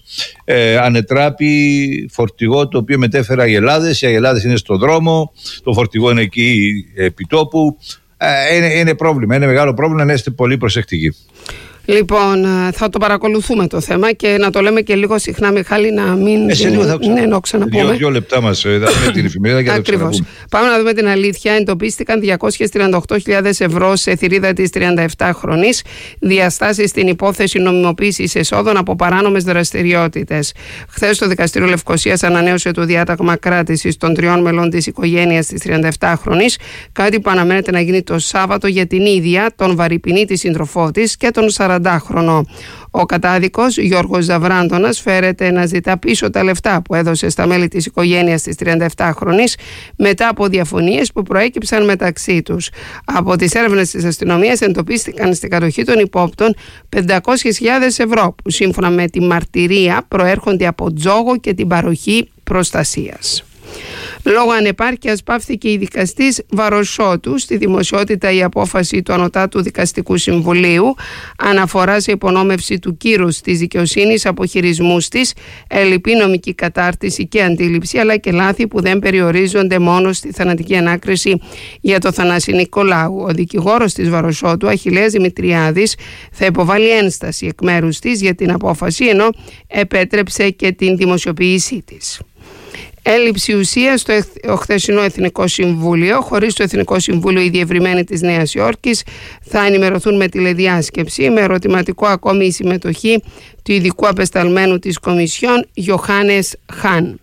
ανετράπει φορτηγό το οποίο μετέφερε αγελάδες, οι αγελάδες είναι στο δρόμο, το φορτηγό είναι εκεί επί τόπου. Είναι πρόβλημα, είναι μεγάλο πρόβλημα, να είστε πολύ προσεκτικοί. Λοιπόν, θα το παρακολουθούμε το θέμα και να το λέμε και λίγο συχνά, Μιχάλη, να μην. Να ξαναπούμε. Δύο λεπτά μας δούμε την εφημερίδα και θα το ξαναπούμε. Πάμε να δούμε την αλήθεια. Εντοπίστηκαν 238.000 ευρώ σε θηρίδα της 37χρονης. Διαστάσεις στην υπόθεση νομιμοποίησης εσόδων από παράνομες δραστηριότητες. Χθες το Δικαστήριο Λευκοσίας ανανέωσε το διάταγμα κράτησης των 3 μελών της οικογένειας της 37χρονης. Κάτι που αναμένεται να γίνει το Σάββατο για την ίδια, τον βαρυπινή της σύντροφό της και τον 40χρονο. Ο κατάδικος Γιώργος Ζαβράντονας φέρεται να ζητά πίσω τα λεφτά που έδωσε στα μέλη της οικογένειας της 37χρονης μετά από διαφωνίες που προέκυψαν μεταξύ τους. Από τις έρευνες της αστυνομίας εντοπίστηκαν στην κατοχή των υπόπτων 500.000 ευρώ που σύμφωνα με τη μαρτυρία προέρχονται από τζόγο και την παροχή προστασίας. Λόγω ανεπάρκειας πάυθηκε η δικαστής Βαροσότου. Στη δημοσιότητα η απόφαση του Ανωτάτου Δικαστικού Συμβουλίου αναφορά σε υπονόμευση του κύρους της δικαιοσύνης από χειρισμούς της, ελλειπή νομική κατάρτιση και αντίληψη, αλλά και λάθη που δεν περιορίζονται μόνο στη θανατική ανάκριση για το Θανάση Νικολάου. Ο δικηγόρος της Βαροσότου, Αχιλλέας Δημητριάδης, θα υποβάλει ένσταση εκ μέρους της για την απόφαση, ενώ επέτρεψε και την δημοσιοποίησή της. Έλλειψη ουσίας στο χθεσινό Εθνικό Συμβούλιο. Χωρίς το Εθνικό Συμβούλιο, οι διευρυμένοι της Νέας Υόρκης θα ενημερωθούν με τηλεδιάσκεψη, με ερωτηματικό ακόμη η συμμετοχή του ειδικού απεσταλμένου της Κομισιόν, Γιωχάνες Χάν.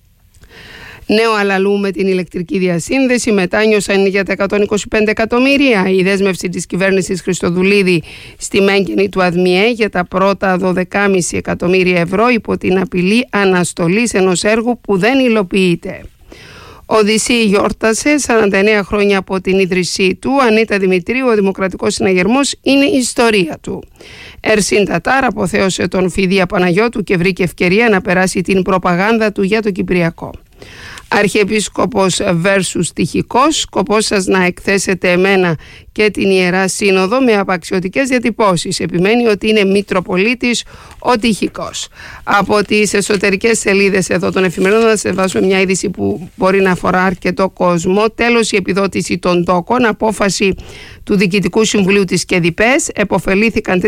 Νέο αλαλού με την ηλεκτρική διασύνδεση. Μετάνιωσαν για τα 125 εκατομμύρια. Η δέσμευση της κυβέρνησης Χριστοδουλίδη στη μέγενη του ΑΔΜΙΕ για τα πρώτα 12,5 εκατομμύρια ευρώ υπό την απειλή αναστολής ενός έργου που δεν υλοποιείται. Ο Δυσσή γιόρτασε 49 χρόνια από την ίδρυσή του. Ανίτα Δημητρίου, ο Δημοκρατικός Συναγερμός είναι η ιστορία του. Ερσίν Τατάρ αποθέωσε τον Φιδία Παναγιώτου και βρήκε ευκαιρία να περάσει την προπαγάνδα του για το Κυπριακό. Αρχιεπίσκοπος versus τυχικός, σκοπός σας να εκθέσετε εμένα και την Ιερά Σύνοδο με απαξιωτικές διατυπώσεις. Επιμένει ότι είναι Μητροπολίτης ο τυχικός. Από τις εσωτερικές σελίδες εδώ των εφημερίδων θα σε βάζω μια είδηση που μπορεί να αφορά αρκετό κόσμο. Τέλος η επιδότηση των τόκων, απόφαση του Διοικητικού Συμβουλίου της ΚΕΔΙΠΕΣ. Εποφελήθηκαν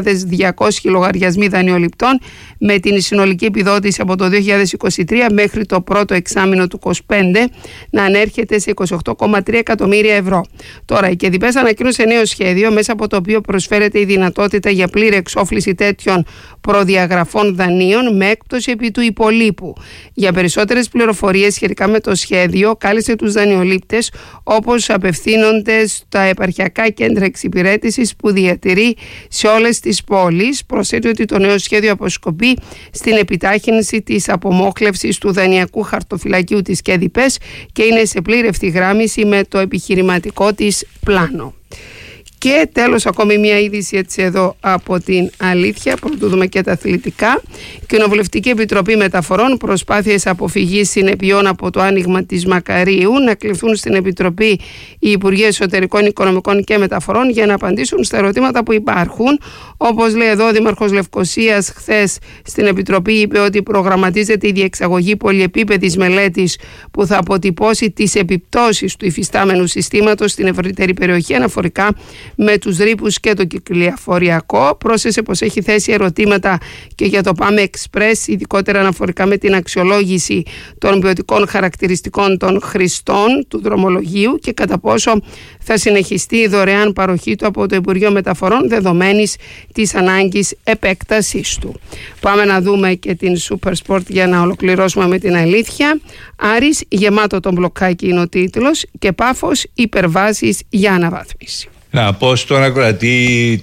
3.200 λογαριασμοί δανειοληπτών με την συνολική επιδότηση από το 2023 μέχρι το πρώτο εξάμηνο του 2025 να ανέρχεται σε 28,3 εκατομμύρια ευρώ. Τώρα η ΚΕΔΙΠΕΣ ανακοίνωσε νέο σχέδιο μέσα από το οποίο προσφέρεται η δυνατότητα για πλήρη εξόφληση τέτοιων προδιαγραφών δανείων με έκπτωση επί του υπολείπου. Για περισσότερες πληροφορίες σχετικά με το σχέδιο κάλεσε τους δανειολήπτες όπως απευθύνονται στα επαρχιακά κέντρα εξυπηρέτησης που διατηρεί σε όλες τις πόλεις. Προσθέτει ότι το νέο σχέδιο αποσκοπεί στην επιτάχυνση της απομόχλευσης του δανειακού χαρτοφυλακίου της ΚΕΔΙΠΕΣ και είναι σε πλήρη ευθυγράμμιση με το επιχειρηματικό της πλάνο. Και τέλος ακόμη μια είδηση έτσι εδώ από την αλήθεια, πρωτού δούμε και τα αθλητικά. Κοινοβουλευτική Επιτροπή Μεταφορών, προσπάθειες αποφυγής συνεπειών από το άνοιγμα της Μακαρίου, να κληθούν στην Επιτροπή οι Υπουργοί Εσωτερικών, Οικονομικών και Μεταφορών για να απαντήσουν στα ερωτήματα που υπάρχουν. Όπως λέει εδώ ο Δήμαρχος Λευκοσίας χθες στην Επιτροπή, είπε ότι προγραμματίζεται η διεξαγωγή πολυεπίπεδης μελέτης που θα αποτυπώσει τις επιπτώσεις του υφιστάμενου συστήματος στην ευρύτερη περιοχή αναφορικά με τους ρήπους και το κυκλοφοριακό. Πρόσθεσε πως έχει θέσει ερωτήματα και για το Πάμε Express, ειδικότερα αναφορικά με την αξιολόγηση των ποιοτικών χαρακτηριστικών των χρηστών του δρομολογίου και κατά πόσο θα συνεχιστεί η δωρεάν παροχή του από το Υπουργείο Μεταφορών δεδομένης της ανάγκης επέκτασής του. Πάμε να δούμε και την Super Sport για να ολοκληρώσουμε με την αλήθεια. Άρης, γεμάτο τον μπλοκάκι είναι ο τίτλος, και Πάφος, υπερβάσεις για αναβάθμιση. Να πω στον ακροατή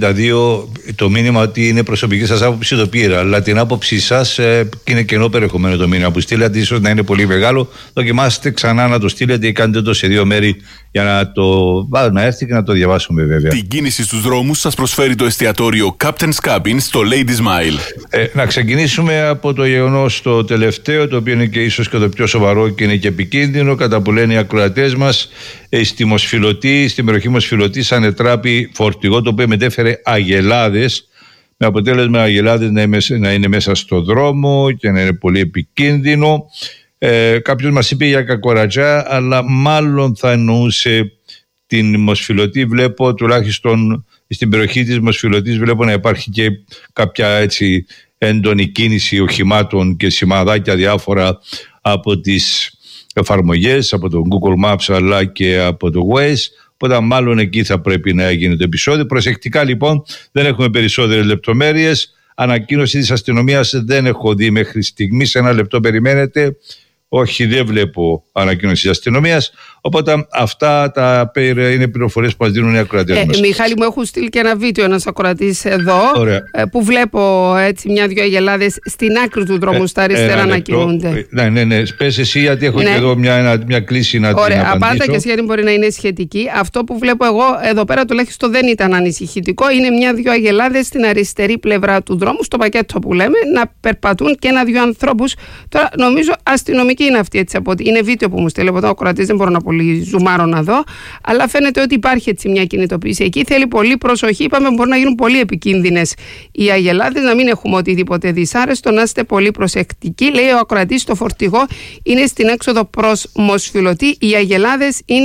352 το μήνυμα ότι είναι προσωπική σας άποψη, το πήρα. Αλλά την άποψή σας είναι κενό περιεχομένο το μήνυμα που στείλατε, ίσως να είναι πολύ μεγάλο. Δοκιμάστε ξανά να το στείλετε ή κάντε το σε 2 μέρη για να έρθει και να το διαβάσουμε βέβαια. Την κίνηση στους δρόμους σας προσφέρει το εστιατόριο Captain's Cabin στο Lady Smile. Να ξεκινήσουμε από το γεγονός το τελευταίο, το οποίο είναι και ίσως και το πιο σοβαρό και είναι και επικίνδυνο, κατά που λένε οι ακροατές μας. Στη Μοσφυλωτή, στην περιοχή Μοσφυλωτή, ανετράπη φορτηγό το οποίο μετέφερε αγελάδες, με αποτέλεσμα αγελάδες να είναι μέσα στο δρόμο και να είναι πολύ επικίνδυνο. Κάποιος μας είπε για Κακορατζά, αλλά μάλλον θα εννοούσε την Μοσφυλωτή. Βλέπω τουλάχιστον στην περιοχή της Μοσφυλωτής βλέπω να υπάρχει και κάποια έτσι έντονη κίνηση οχημάτων και σημαδάκια διάφορα από τις εφαρμογές, από το Google Maps αλλά και από το Waze, οπότε μάλλον εκεί θα πρέπει να έγινε το επεισόδιο. Προσεκτικά λοιπόν, δεν έχουμε περισσότερες λεπτομέρειες. Ανακοίνωση της αστυνομίας δεν έχω δει μέχρι στιγμής. 1 λεπτό περιμένετε. Όχι, δεν βλέπω ανακοίνωση της αστυνομίας. Οπότε αυτά είναι πληροφορίες που μας δίνουν οι ακροατές μας. Μιχάλη, μου έχουν στείλει και ένα βίντεο ένας ακροατής εδώ, που βλέπω έτσι 1-2 αγελάδες στην άκρη του δρόμου στα αριστερά να κινούνται. Ναι. Πες εσύ, γιατί έχω και εδώ μια κλίση να την απαντήσω. Απάντα και εσύ, γιατί μπορεί να είναι σχετική. Αυτό που βλέπω εγώ εδώ πέρα τουλάχιστον δεν ήταν ανησυχητικό. Είναι 1-2 αγελάδες στην αριστερή πλευρά του δρόμου, στο πακέτο που λέμε, να περπατούν και 1-2 ανθρώπους. Τώρα νομίζω αστυνομική είναι αυτή, έτσι, είναι βίντεο που μου στέλνει από τον ακροατής, δεν μπορώ να πολύ ζουμάρω να δω, αλλά φαίνεται ότι υπάρχει έτσι μια κινητοποίηση εκεί. Θέλει πολύ προσοχή. Είπαμε μπορεί να γίνουν πολύ επικίνδυνες οι αγελάδες, να μην έχουμε οτιδήποτε δυσάρεστο, να είστε πολύ προσεκτικοί. Λέει ο ακροατής, το φορτηγό είναι στην έξοδο προς Μοσφυλωτή. Οι αγελάδες είναι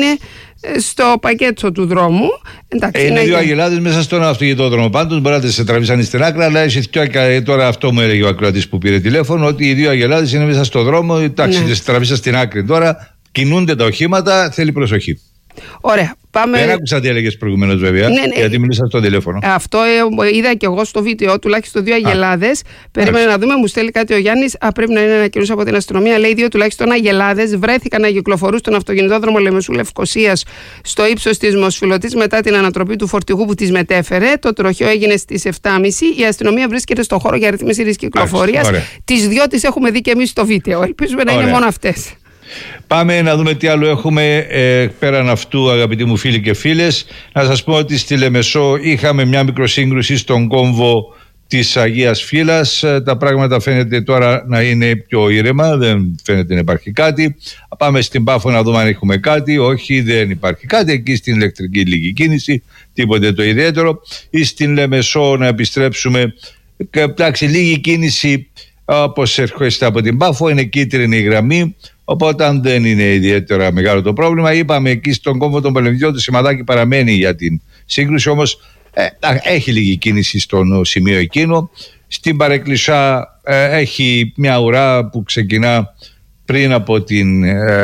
στο πακέτο του δρόμου. Εντάξει, είναι 2 αγελάδες μέσα στον αυτοκινητόδρομο. Πάντως μπορεί να σε τραβήσανε στην άκρα, αλλά εσύ τώρα αυτό μου έλεγε ο ακροατής που πήρε τηλέφωνο, ότι οι 2 αγελάδες είναι μέσα στον δρόμο. Εντάξει, δεν σε τραβήσανε στην άκρη. Τώρα κινούνται τα οχήματα, θέλει προσοχή. Ωραία. Πάμε... Δεν άκουσα τι έλεγες προηγουμένως βέβαια, γιατί μιλήσα στο τηλέφωνο. Αυτό είδα και εγώ στο βίντεο, τουλάχιστον 2 αγελάδες. Περίμενε να δούμε, μου στέλνει κάτι ο Γιάννης. Πρέπει να είναι ανακοίνωση από την αστυνομία. Λέει 2 τουλάχιστον αγελάδες βρέθηκαν να κυκλοφορούν στον αυτοκινητόδρομο Λεμεσού Λευκωσίας στο ύψος της Μοσφυλωτής μετά την ανατροπή του φορτηγού που τις μετέφερε. Το τροχαίο έγινε στις 7.30. Η αστυνομία βρίσκεται στο χώρο για ρυθμίση της κυκλοφορίας. Τις 2 τις έχουμε δει και εμείς στο βίντεο. Ελπίζουμε να είναι μόνο αυτές. Πάμε να δούμε τι άλλο έχουμε πέραν αυτού, αγαπητοί μου φίλοι και φίλες. Να σας πω ότι στη Λεμεσό είχαμε μια μικροσύγκρουση στον κόμβο της Αγίας Φύλας. Τα πράγματα φαίνεται τώρα να είναι πιο ήρεμα, δεν φαίνεται να υπάρχει κάτι. Πάμε στην Πάφο να δούμε αν έχουμε κάτι. Όχι, δεν υπάρχει κάτι. Εκεί στην ηλεκτρική λίγη κίνηση, τίποτε το ιδιαίτερο. Ή στην Λεμεσό να επιστρέψουμε. Εντάξει, λίγη κίνηση όπως έρχεστε από την Πάφο, είναι κίτρινη η γραμμή. Οπότε δεν είναι ιδιαίτερα μεγάλο το πρόβλημα. Είπαμε εκεί στον κόμβο των Πολεμιδιών το σημαδάκι παραμένει για την σύγκρουση, όμως έχει λίγη κίνηση στον σημείο εκείνο. Στην Παρεκκλησά έχει μια ουρά που ξεκινά πριν από την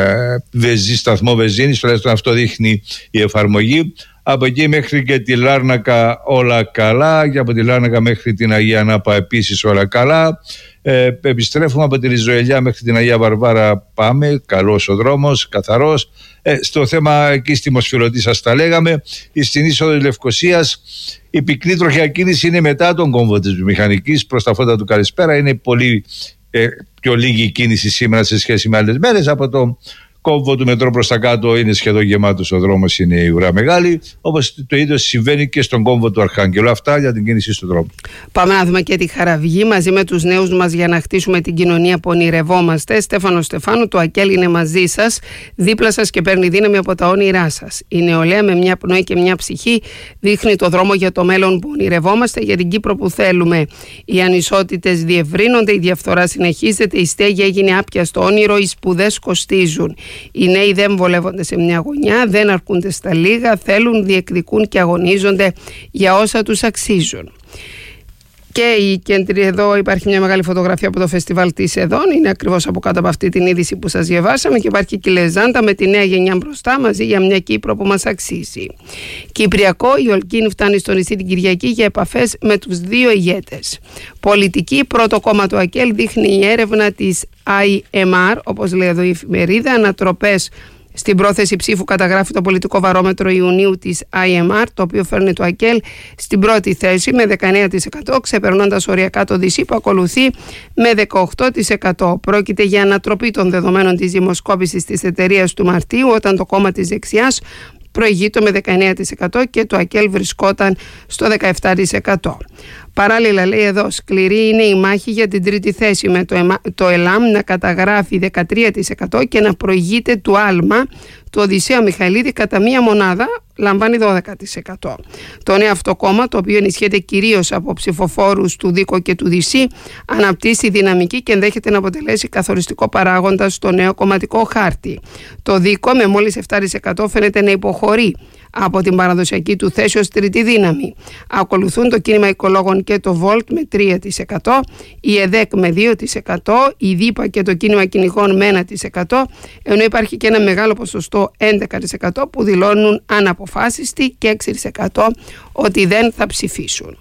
σταθμό βενζίνης, τουλάχιστον αυτό δείχνει η εφαρμογή. Από εκεί μέχρι και τη Λάρνακα όλα καλά, και από τη Λάρνακα μέχρι την Αγία Νάπα επίσης όλα καλά. Επιστρέφουμε από τη Ριζοελιά μέχρι την Αγία Βαρβάρα, πάμε, καλός ο δρόμος, καθαρός. Στο θέμα εκεί στη Μοσφυλωτή σας τα λέγαμε. Στην είσοδο της Λευκωσίας η πυκνή τροχιά κίνηση είναι μετά τον κόμβο της βιομηχανικής προς τα φώτα του Καλησπέρα. Είναι πολύ πιο λίγη κίνηση σήμερα σε σχέση με άλλες μέρες. Από το κόμβο του μετρό προς τα κάτω είναι σχεδόν γεμάτος ο δρόμος, είναι η ουρά μεγάλη, όπως το ίδιο συμβαίνει και στον κόμβο του Αρχάγγελου. Αυτά για την κίνηση στον δρόμο. Πάμε να δούμε και τη Χαραυγή μαζί με τους νέους μας για να χτίσουμε την κοινωνία που ονειρευόμαστε. Στέφανο Στεφάνου, το ΑΚΕΛ είναι μαζί σας, δίπλα σας και παίρνει δύναμη από τα όνειρά σας. Η νεολαία με μια πνοή και μια ψυχή δείχνει το δρόμο για το μέλλον που ονειρευόμαστε, για την Κύπρο που θέλουμε. Οι ανισότητες διευρύνονται, η διαφθορά συνεχίζεται, η στέγη έγινε άπιαστο όνειρο, οι σπουδές κοστίζουν. Οι νέοι δεν βολεύονται σε μια γωνιά, δεν αρκούνται στα λίγα, θέλουν, διεκδικούν και αγωνίζονται για όσα τους αξίζουν. Και εδώ υπάρχει μια μεγάλη φωτογραφία από το φεστιβάλ της ΕΔΟΝ. Είναι ακριβώς από κάτω από αυτή την είδηση που σας διαβάσαμε. Και υπάρχει και η Λεζάντα με τη νέα γενιά μπροστά, μαζί για μια Κύπρο που μας αξίζει. Κυπριακό, η Ολκίν φτάνει στο νησί την Κυριακή για επαφές με τους δύο ηγέτες. Πολιτική, πρώτο κόμμα του ΑΚΕΛ, δείχνει η έρευνα της IMR, όπως λέει εδώ η εφημερίδα, ανατροπές στην πρόθεση ψήφου καταγράφει το πολιτικό βαρόμετρο Ιουνίου της IMR, το οποίο φέρνει το ΑΚΕΛ στην πρώτη θέση με 19%, ξεπερνώντας οριακά το ΔΣ που ακολουθεί με 18%. Πρόκειται για ανατροπή των δεδομένων της δημοσκόπησης της εταιρείας του Μαρτίου, όταν το κόμμα της δεξιάς προηγείτο με 19% και το ΑΚΕΛ βρισκόταν στο 17%. Παράλληλα, λέει εδώ, σκληρή είναι η μάχη για την τρίτη θέση, με το ΕΛΑΜ να καταγράφει 13% και να προηγείται του άλμα του Οδυσσέα Μιχαηλίδη κατά μία μονάδα, λαμβάνει 12%. Το νέο αυτό κόμμα, το οποίο ενισχύεται κυρίως από ψηφοφόρους του ΔΥΚΟ και του ΔΥΣΥ, αναπτύσσει δυναμική και ενδέχεται να αποτελέσει καθοριστικό παράγοντα στο νέο κομματικό χάρτη. Το ΔΥΚΟ με μόλις 7% φαίνεται να υποχωρεί από την παραδοσιακή του θέση ως τρίτη δύναμη. Ακολουθούν το κίνημα οικολόγων και το Volt με 3%, η ΕΔΕΚ με 2%, η ΔΥΠΑ και το κίνημα κυνηγών με 1%, ενώ υπάρχει και ένα μεγάλο ποσοστό 11% που δηλώνουν αναποφάσιστοι και 6% ότι δεν θα ψηφίσουν.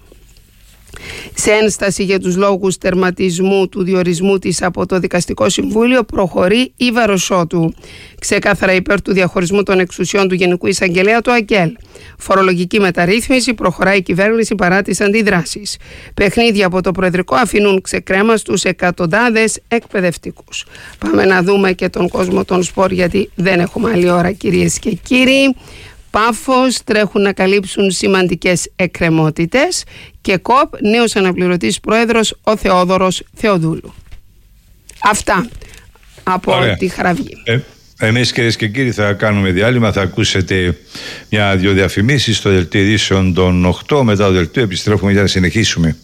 Σε ένσταση για τους λόγους τερματισμού του διορισμού της από το Δικαστικό Συμβούλιο προχωρεί η Βαροσότου. Ξεκάθαρα υπέρ του διαχωρισμού των εξουσιών του Γενικού Εισαγγελέα του ΑΚΕΛ. Φορολογική μεταρρύθμιση, προχωράει η κυβέρνηση παρά τις αντιδράσεις. Παιχνίδια από το Προεδρικό αφήνουν ξεκρέμα στους εκατοντάδες εκπαιδευτικούς. Πάμε να δούμε και τον κόσμο των σπορ, γιατί δεν έχουμε άλλη ώρα, κυρίες και κύριοι. Πάφος, τρέχουν να καλύψουν σημαντικές εκκρεμότητες και ΚΟΠ, νέος αναπληρωτής πρόεδρος ο Θεόδωρος Θεοδούλου. Αυτά από τη Χαραυγή. Εμείς, κυρίες και κύριοι, θα κάνουμε διάλειμμα. Θα ακούσετε μια-δυο διαφημίσεις στο δελτίο ειδήσεων των 8. Μετά το δελτίο επιστρέφουμε για να συνεχίσουμε.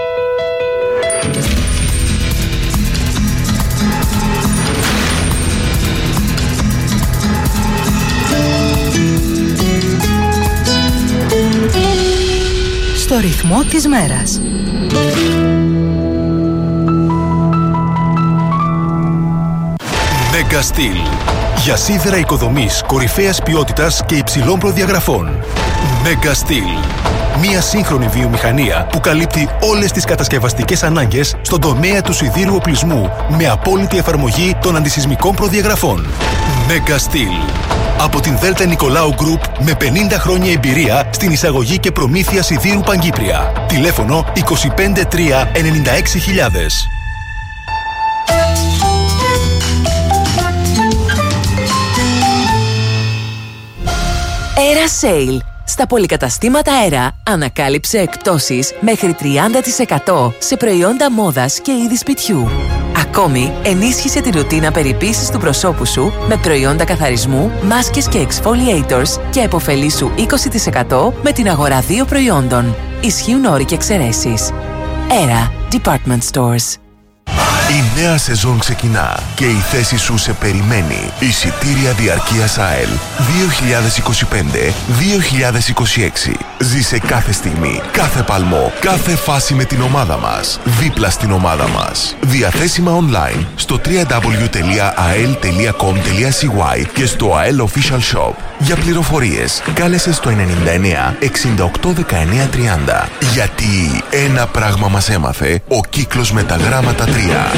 Στο ρυθμό της μέρας. Mega Steel. Για σίδερα οικοδομής κορυφαίας ποιότητας και υψηλών προδιαγραφών. Mega Steel. Μια σύγχρονη βιομηχανία που καλύπτει όλες τις κατασκευαστικές ανάγκες στον τομέα του σιδήρου οπλισμού με απόλυτη εφαρμογή των αντισυσμικών προδιαγραφών. Mega Steel. Από την Δέλτα Νικολάου Γκρουπ με 50 χρόνια εμπειρία στην εισαγωγή και προμήθεια σιδήρου Παγκύπρια. Τηλέφωνο 253 96.000. Αέρα Sale. Στα πολυκαταστήματα Αέρα ανακάλυψε εκπτώσεις μέχρι 30% σε προϊόντα μόδας και είδη σπιτιού. Ακόμη, ενίσχυσε τη ρουτίνα περιποίησης του προσώπου σου με προϊόντα καθαρισμού, μάσκες και exfoliators και επωφελήσου 20% με την αγορά 2 προϊόντων. Ισχύουν όροι και εξαιρέσεις. Αέρα Department Stores. Η νέα σεζόν ξεκινά και η θέση σου σε περιμένει. Εισιτήρια διαρκείας ΑΕΛ 2025-2026. Ζήσε κάθε στιγμή, κάθε παλμό, κάθε φάση με την ομάδα μας. Δίπλα στην ομάδα μας. Διαθέσιμα online στο www.ael.com.cy και στο AEL Official Shop. Για πληροφορίες, κάλεσε στο 99 68 19 30. Γιατί ένα πράγμα μας έμαθε ο κύκλος με τα γράμματα 3.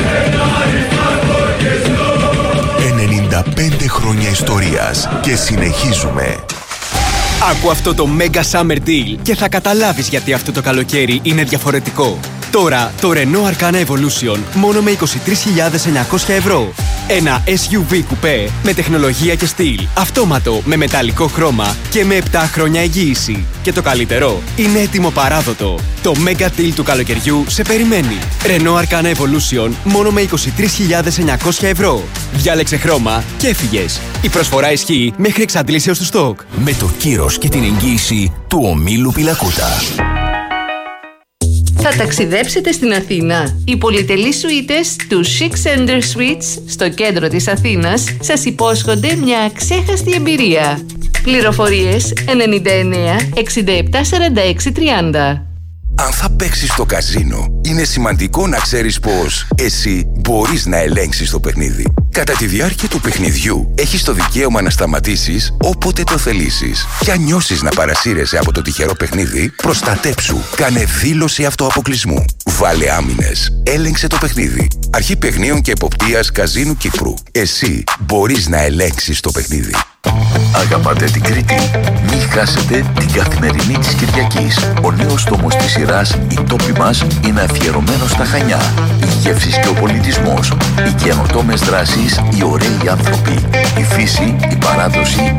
95 χρόνια ιστορίας και συνεχίζουμε. Άκου αυτό το Mega Summer Deal και θα καταλάβεις γιατί αυτό το καλοκαίρι είναι διαφορετικό. Τώρα το Renault Arcana Evolution μόνο με 23.900 ευρώ. Ένα SUV κουπέ με τεχνολογία και στυλ, αυτόματο με μεταλλικό χρώμα και με 7 χρόνια εγγύηση. Και το καλύτερο, είναι έτοιμο παράδοτο. Το Mega Deal του καλοκαιριού σε περιμένει. Renault Arcana Evolution μόνο με 23.900 ευρώ. Διάλεξε χρώμα και έφυγες. Η προσφορά ισχύει μέχρι εξαντλήσεως του στόκ. Με το κύρος και την εγγύηση του ομίλου Πιλακούτα. Θα ταξιδέψετε στην Αθήνα? Οι πολυτελείς σουίτες του Chic Center Suites στο κέντρο της Αθήνας σας υπόσχονται μια αξέχαστη εμπειρία. Πληροφορίες 99 67 46 30. Αν θα παίξεις στο καζίνο, είναι σημαντικό να ξέρεις πως εσύ μπορείς να ελέγξεις το παιχνίδι. Κατά τη διάρκεια του παιχνιδιού, έχεις το δικαίωμα να σταματήσεις όποτε το θελήσεις. Και αν νιώσεις να παρασύρεσαι από το τυχερό παιχνίδι, προστατέψου. Κάνε δήλωση αυτοαποκλεισμού. Βάλε άμυνες. Έλεγξε το παιχνίδι. Αρχή Παιχνίων και Εποπτείας Καζίνου Κύπρου. Εσύ μπορείς να ελέγξεις το παιχνίδι. Αγαπάτε την Κρήτη? Μη χάσετε την Καθημερινή της Κυριακής. Ο νέος τόμος της σειράς «Οι τόποι μας» είναι αφιερωμένος στα Χανιά. Οι γεύσεις και ο πολιτισμός, οι καινοτόμες δράσεις, οι ωραίοι άνθρωποι, η φύση, η παράδοση,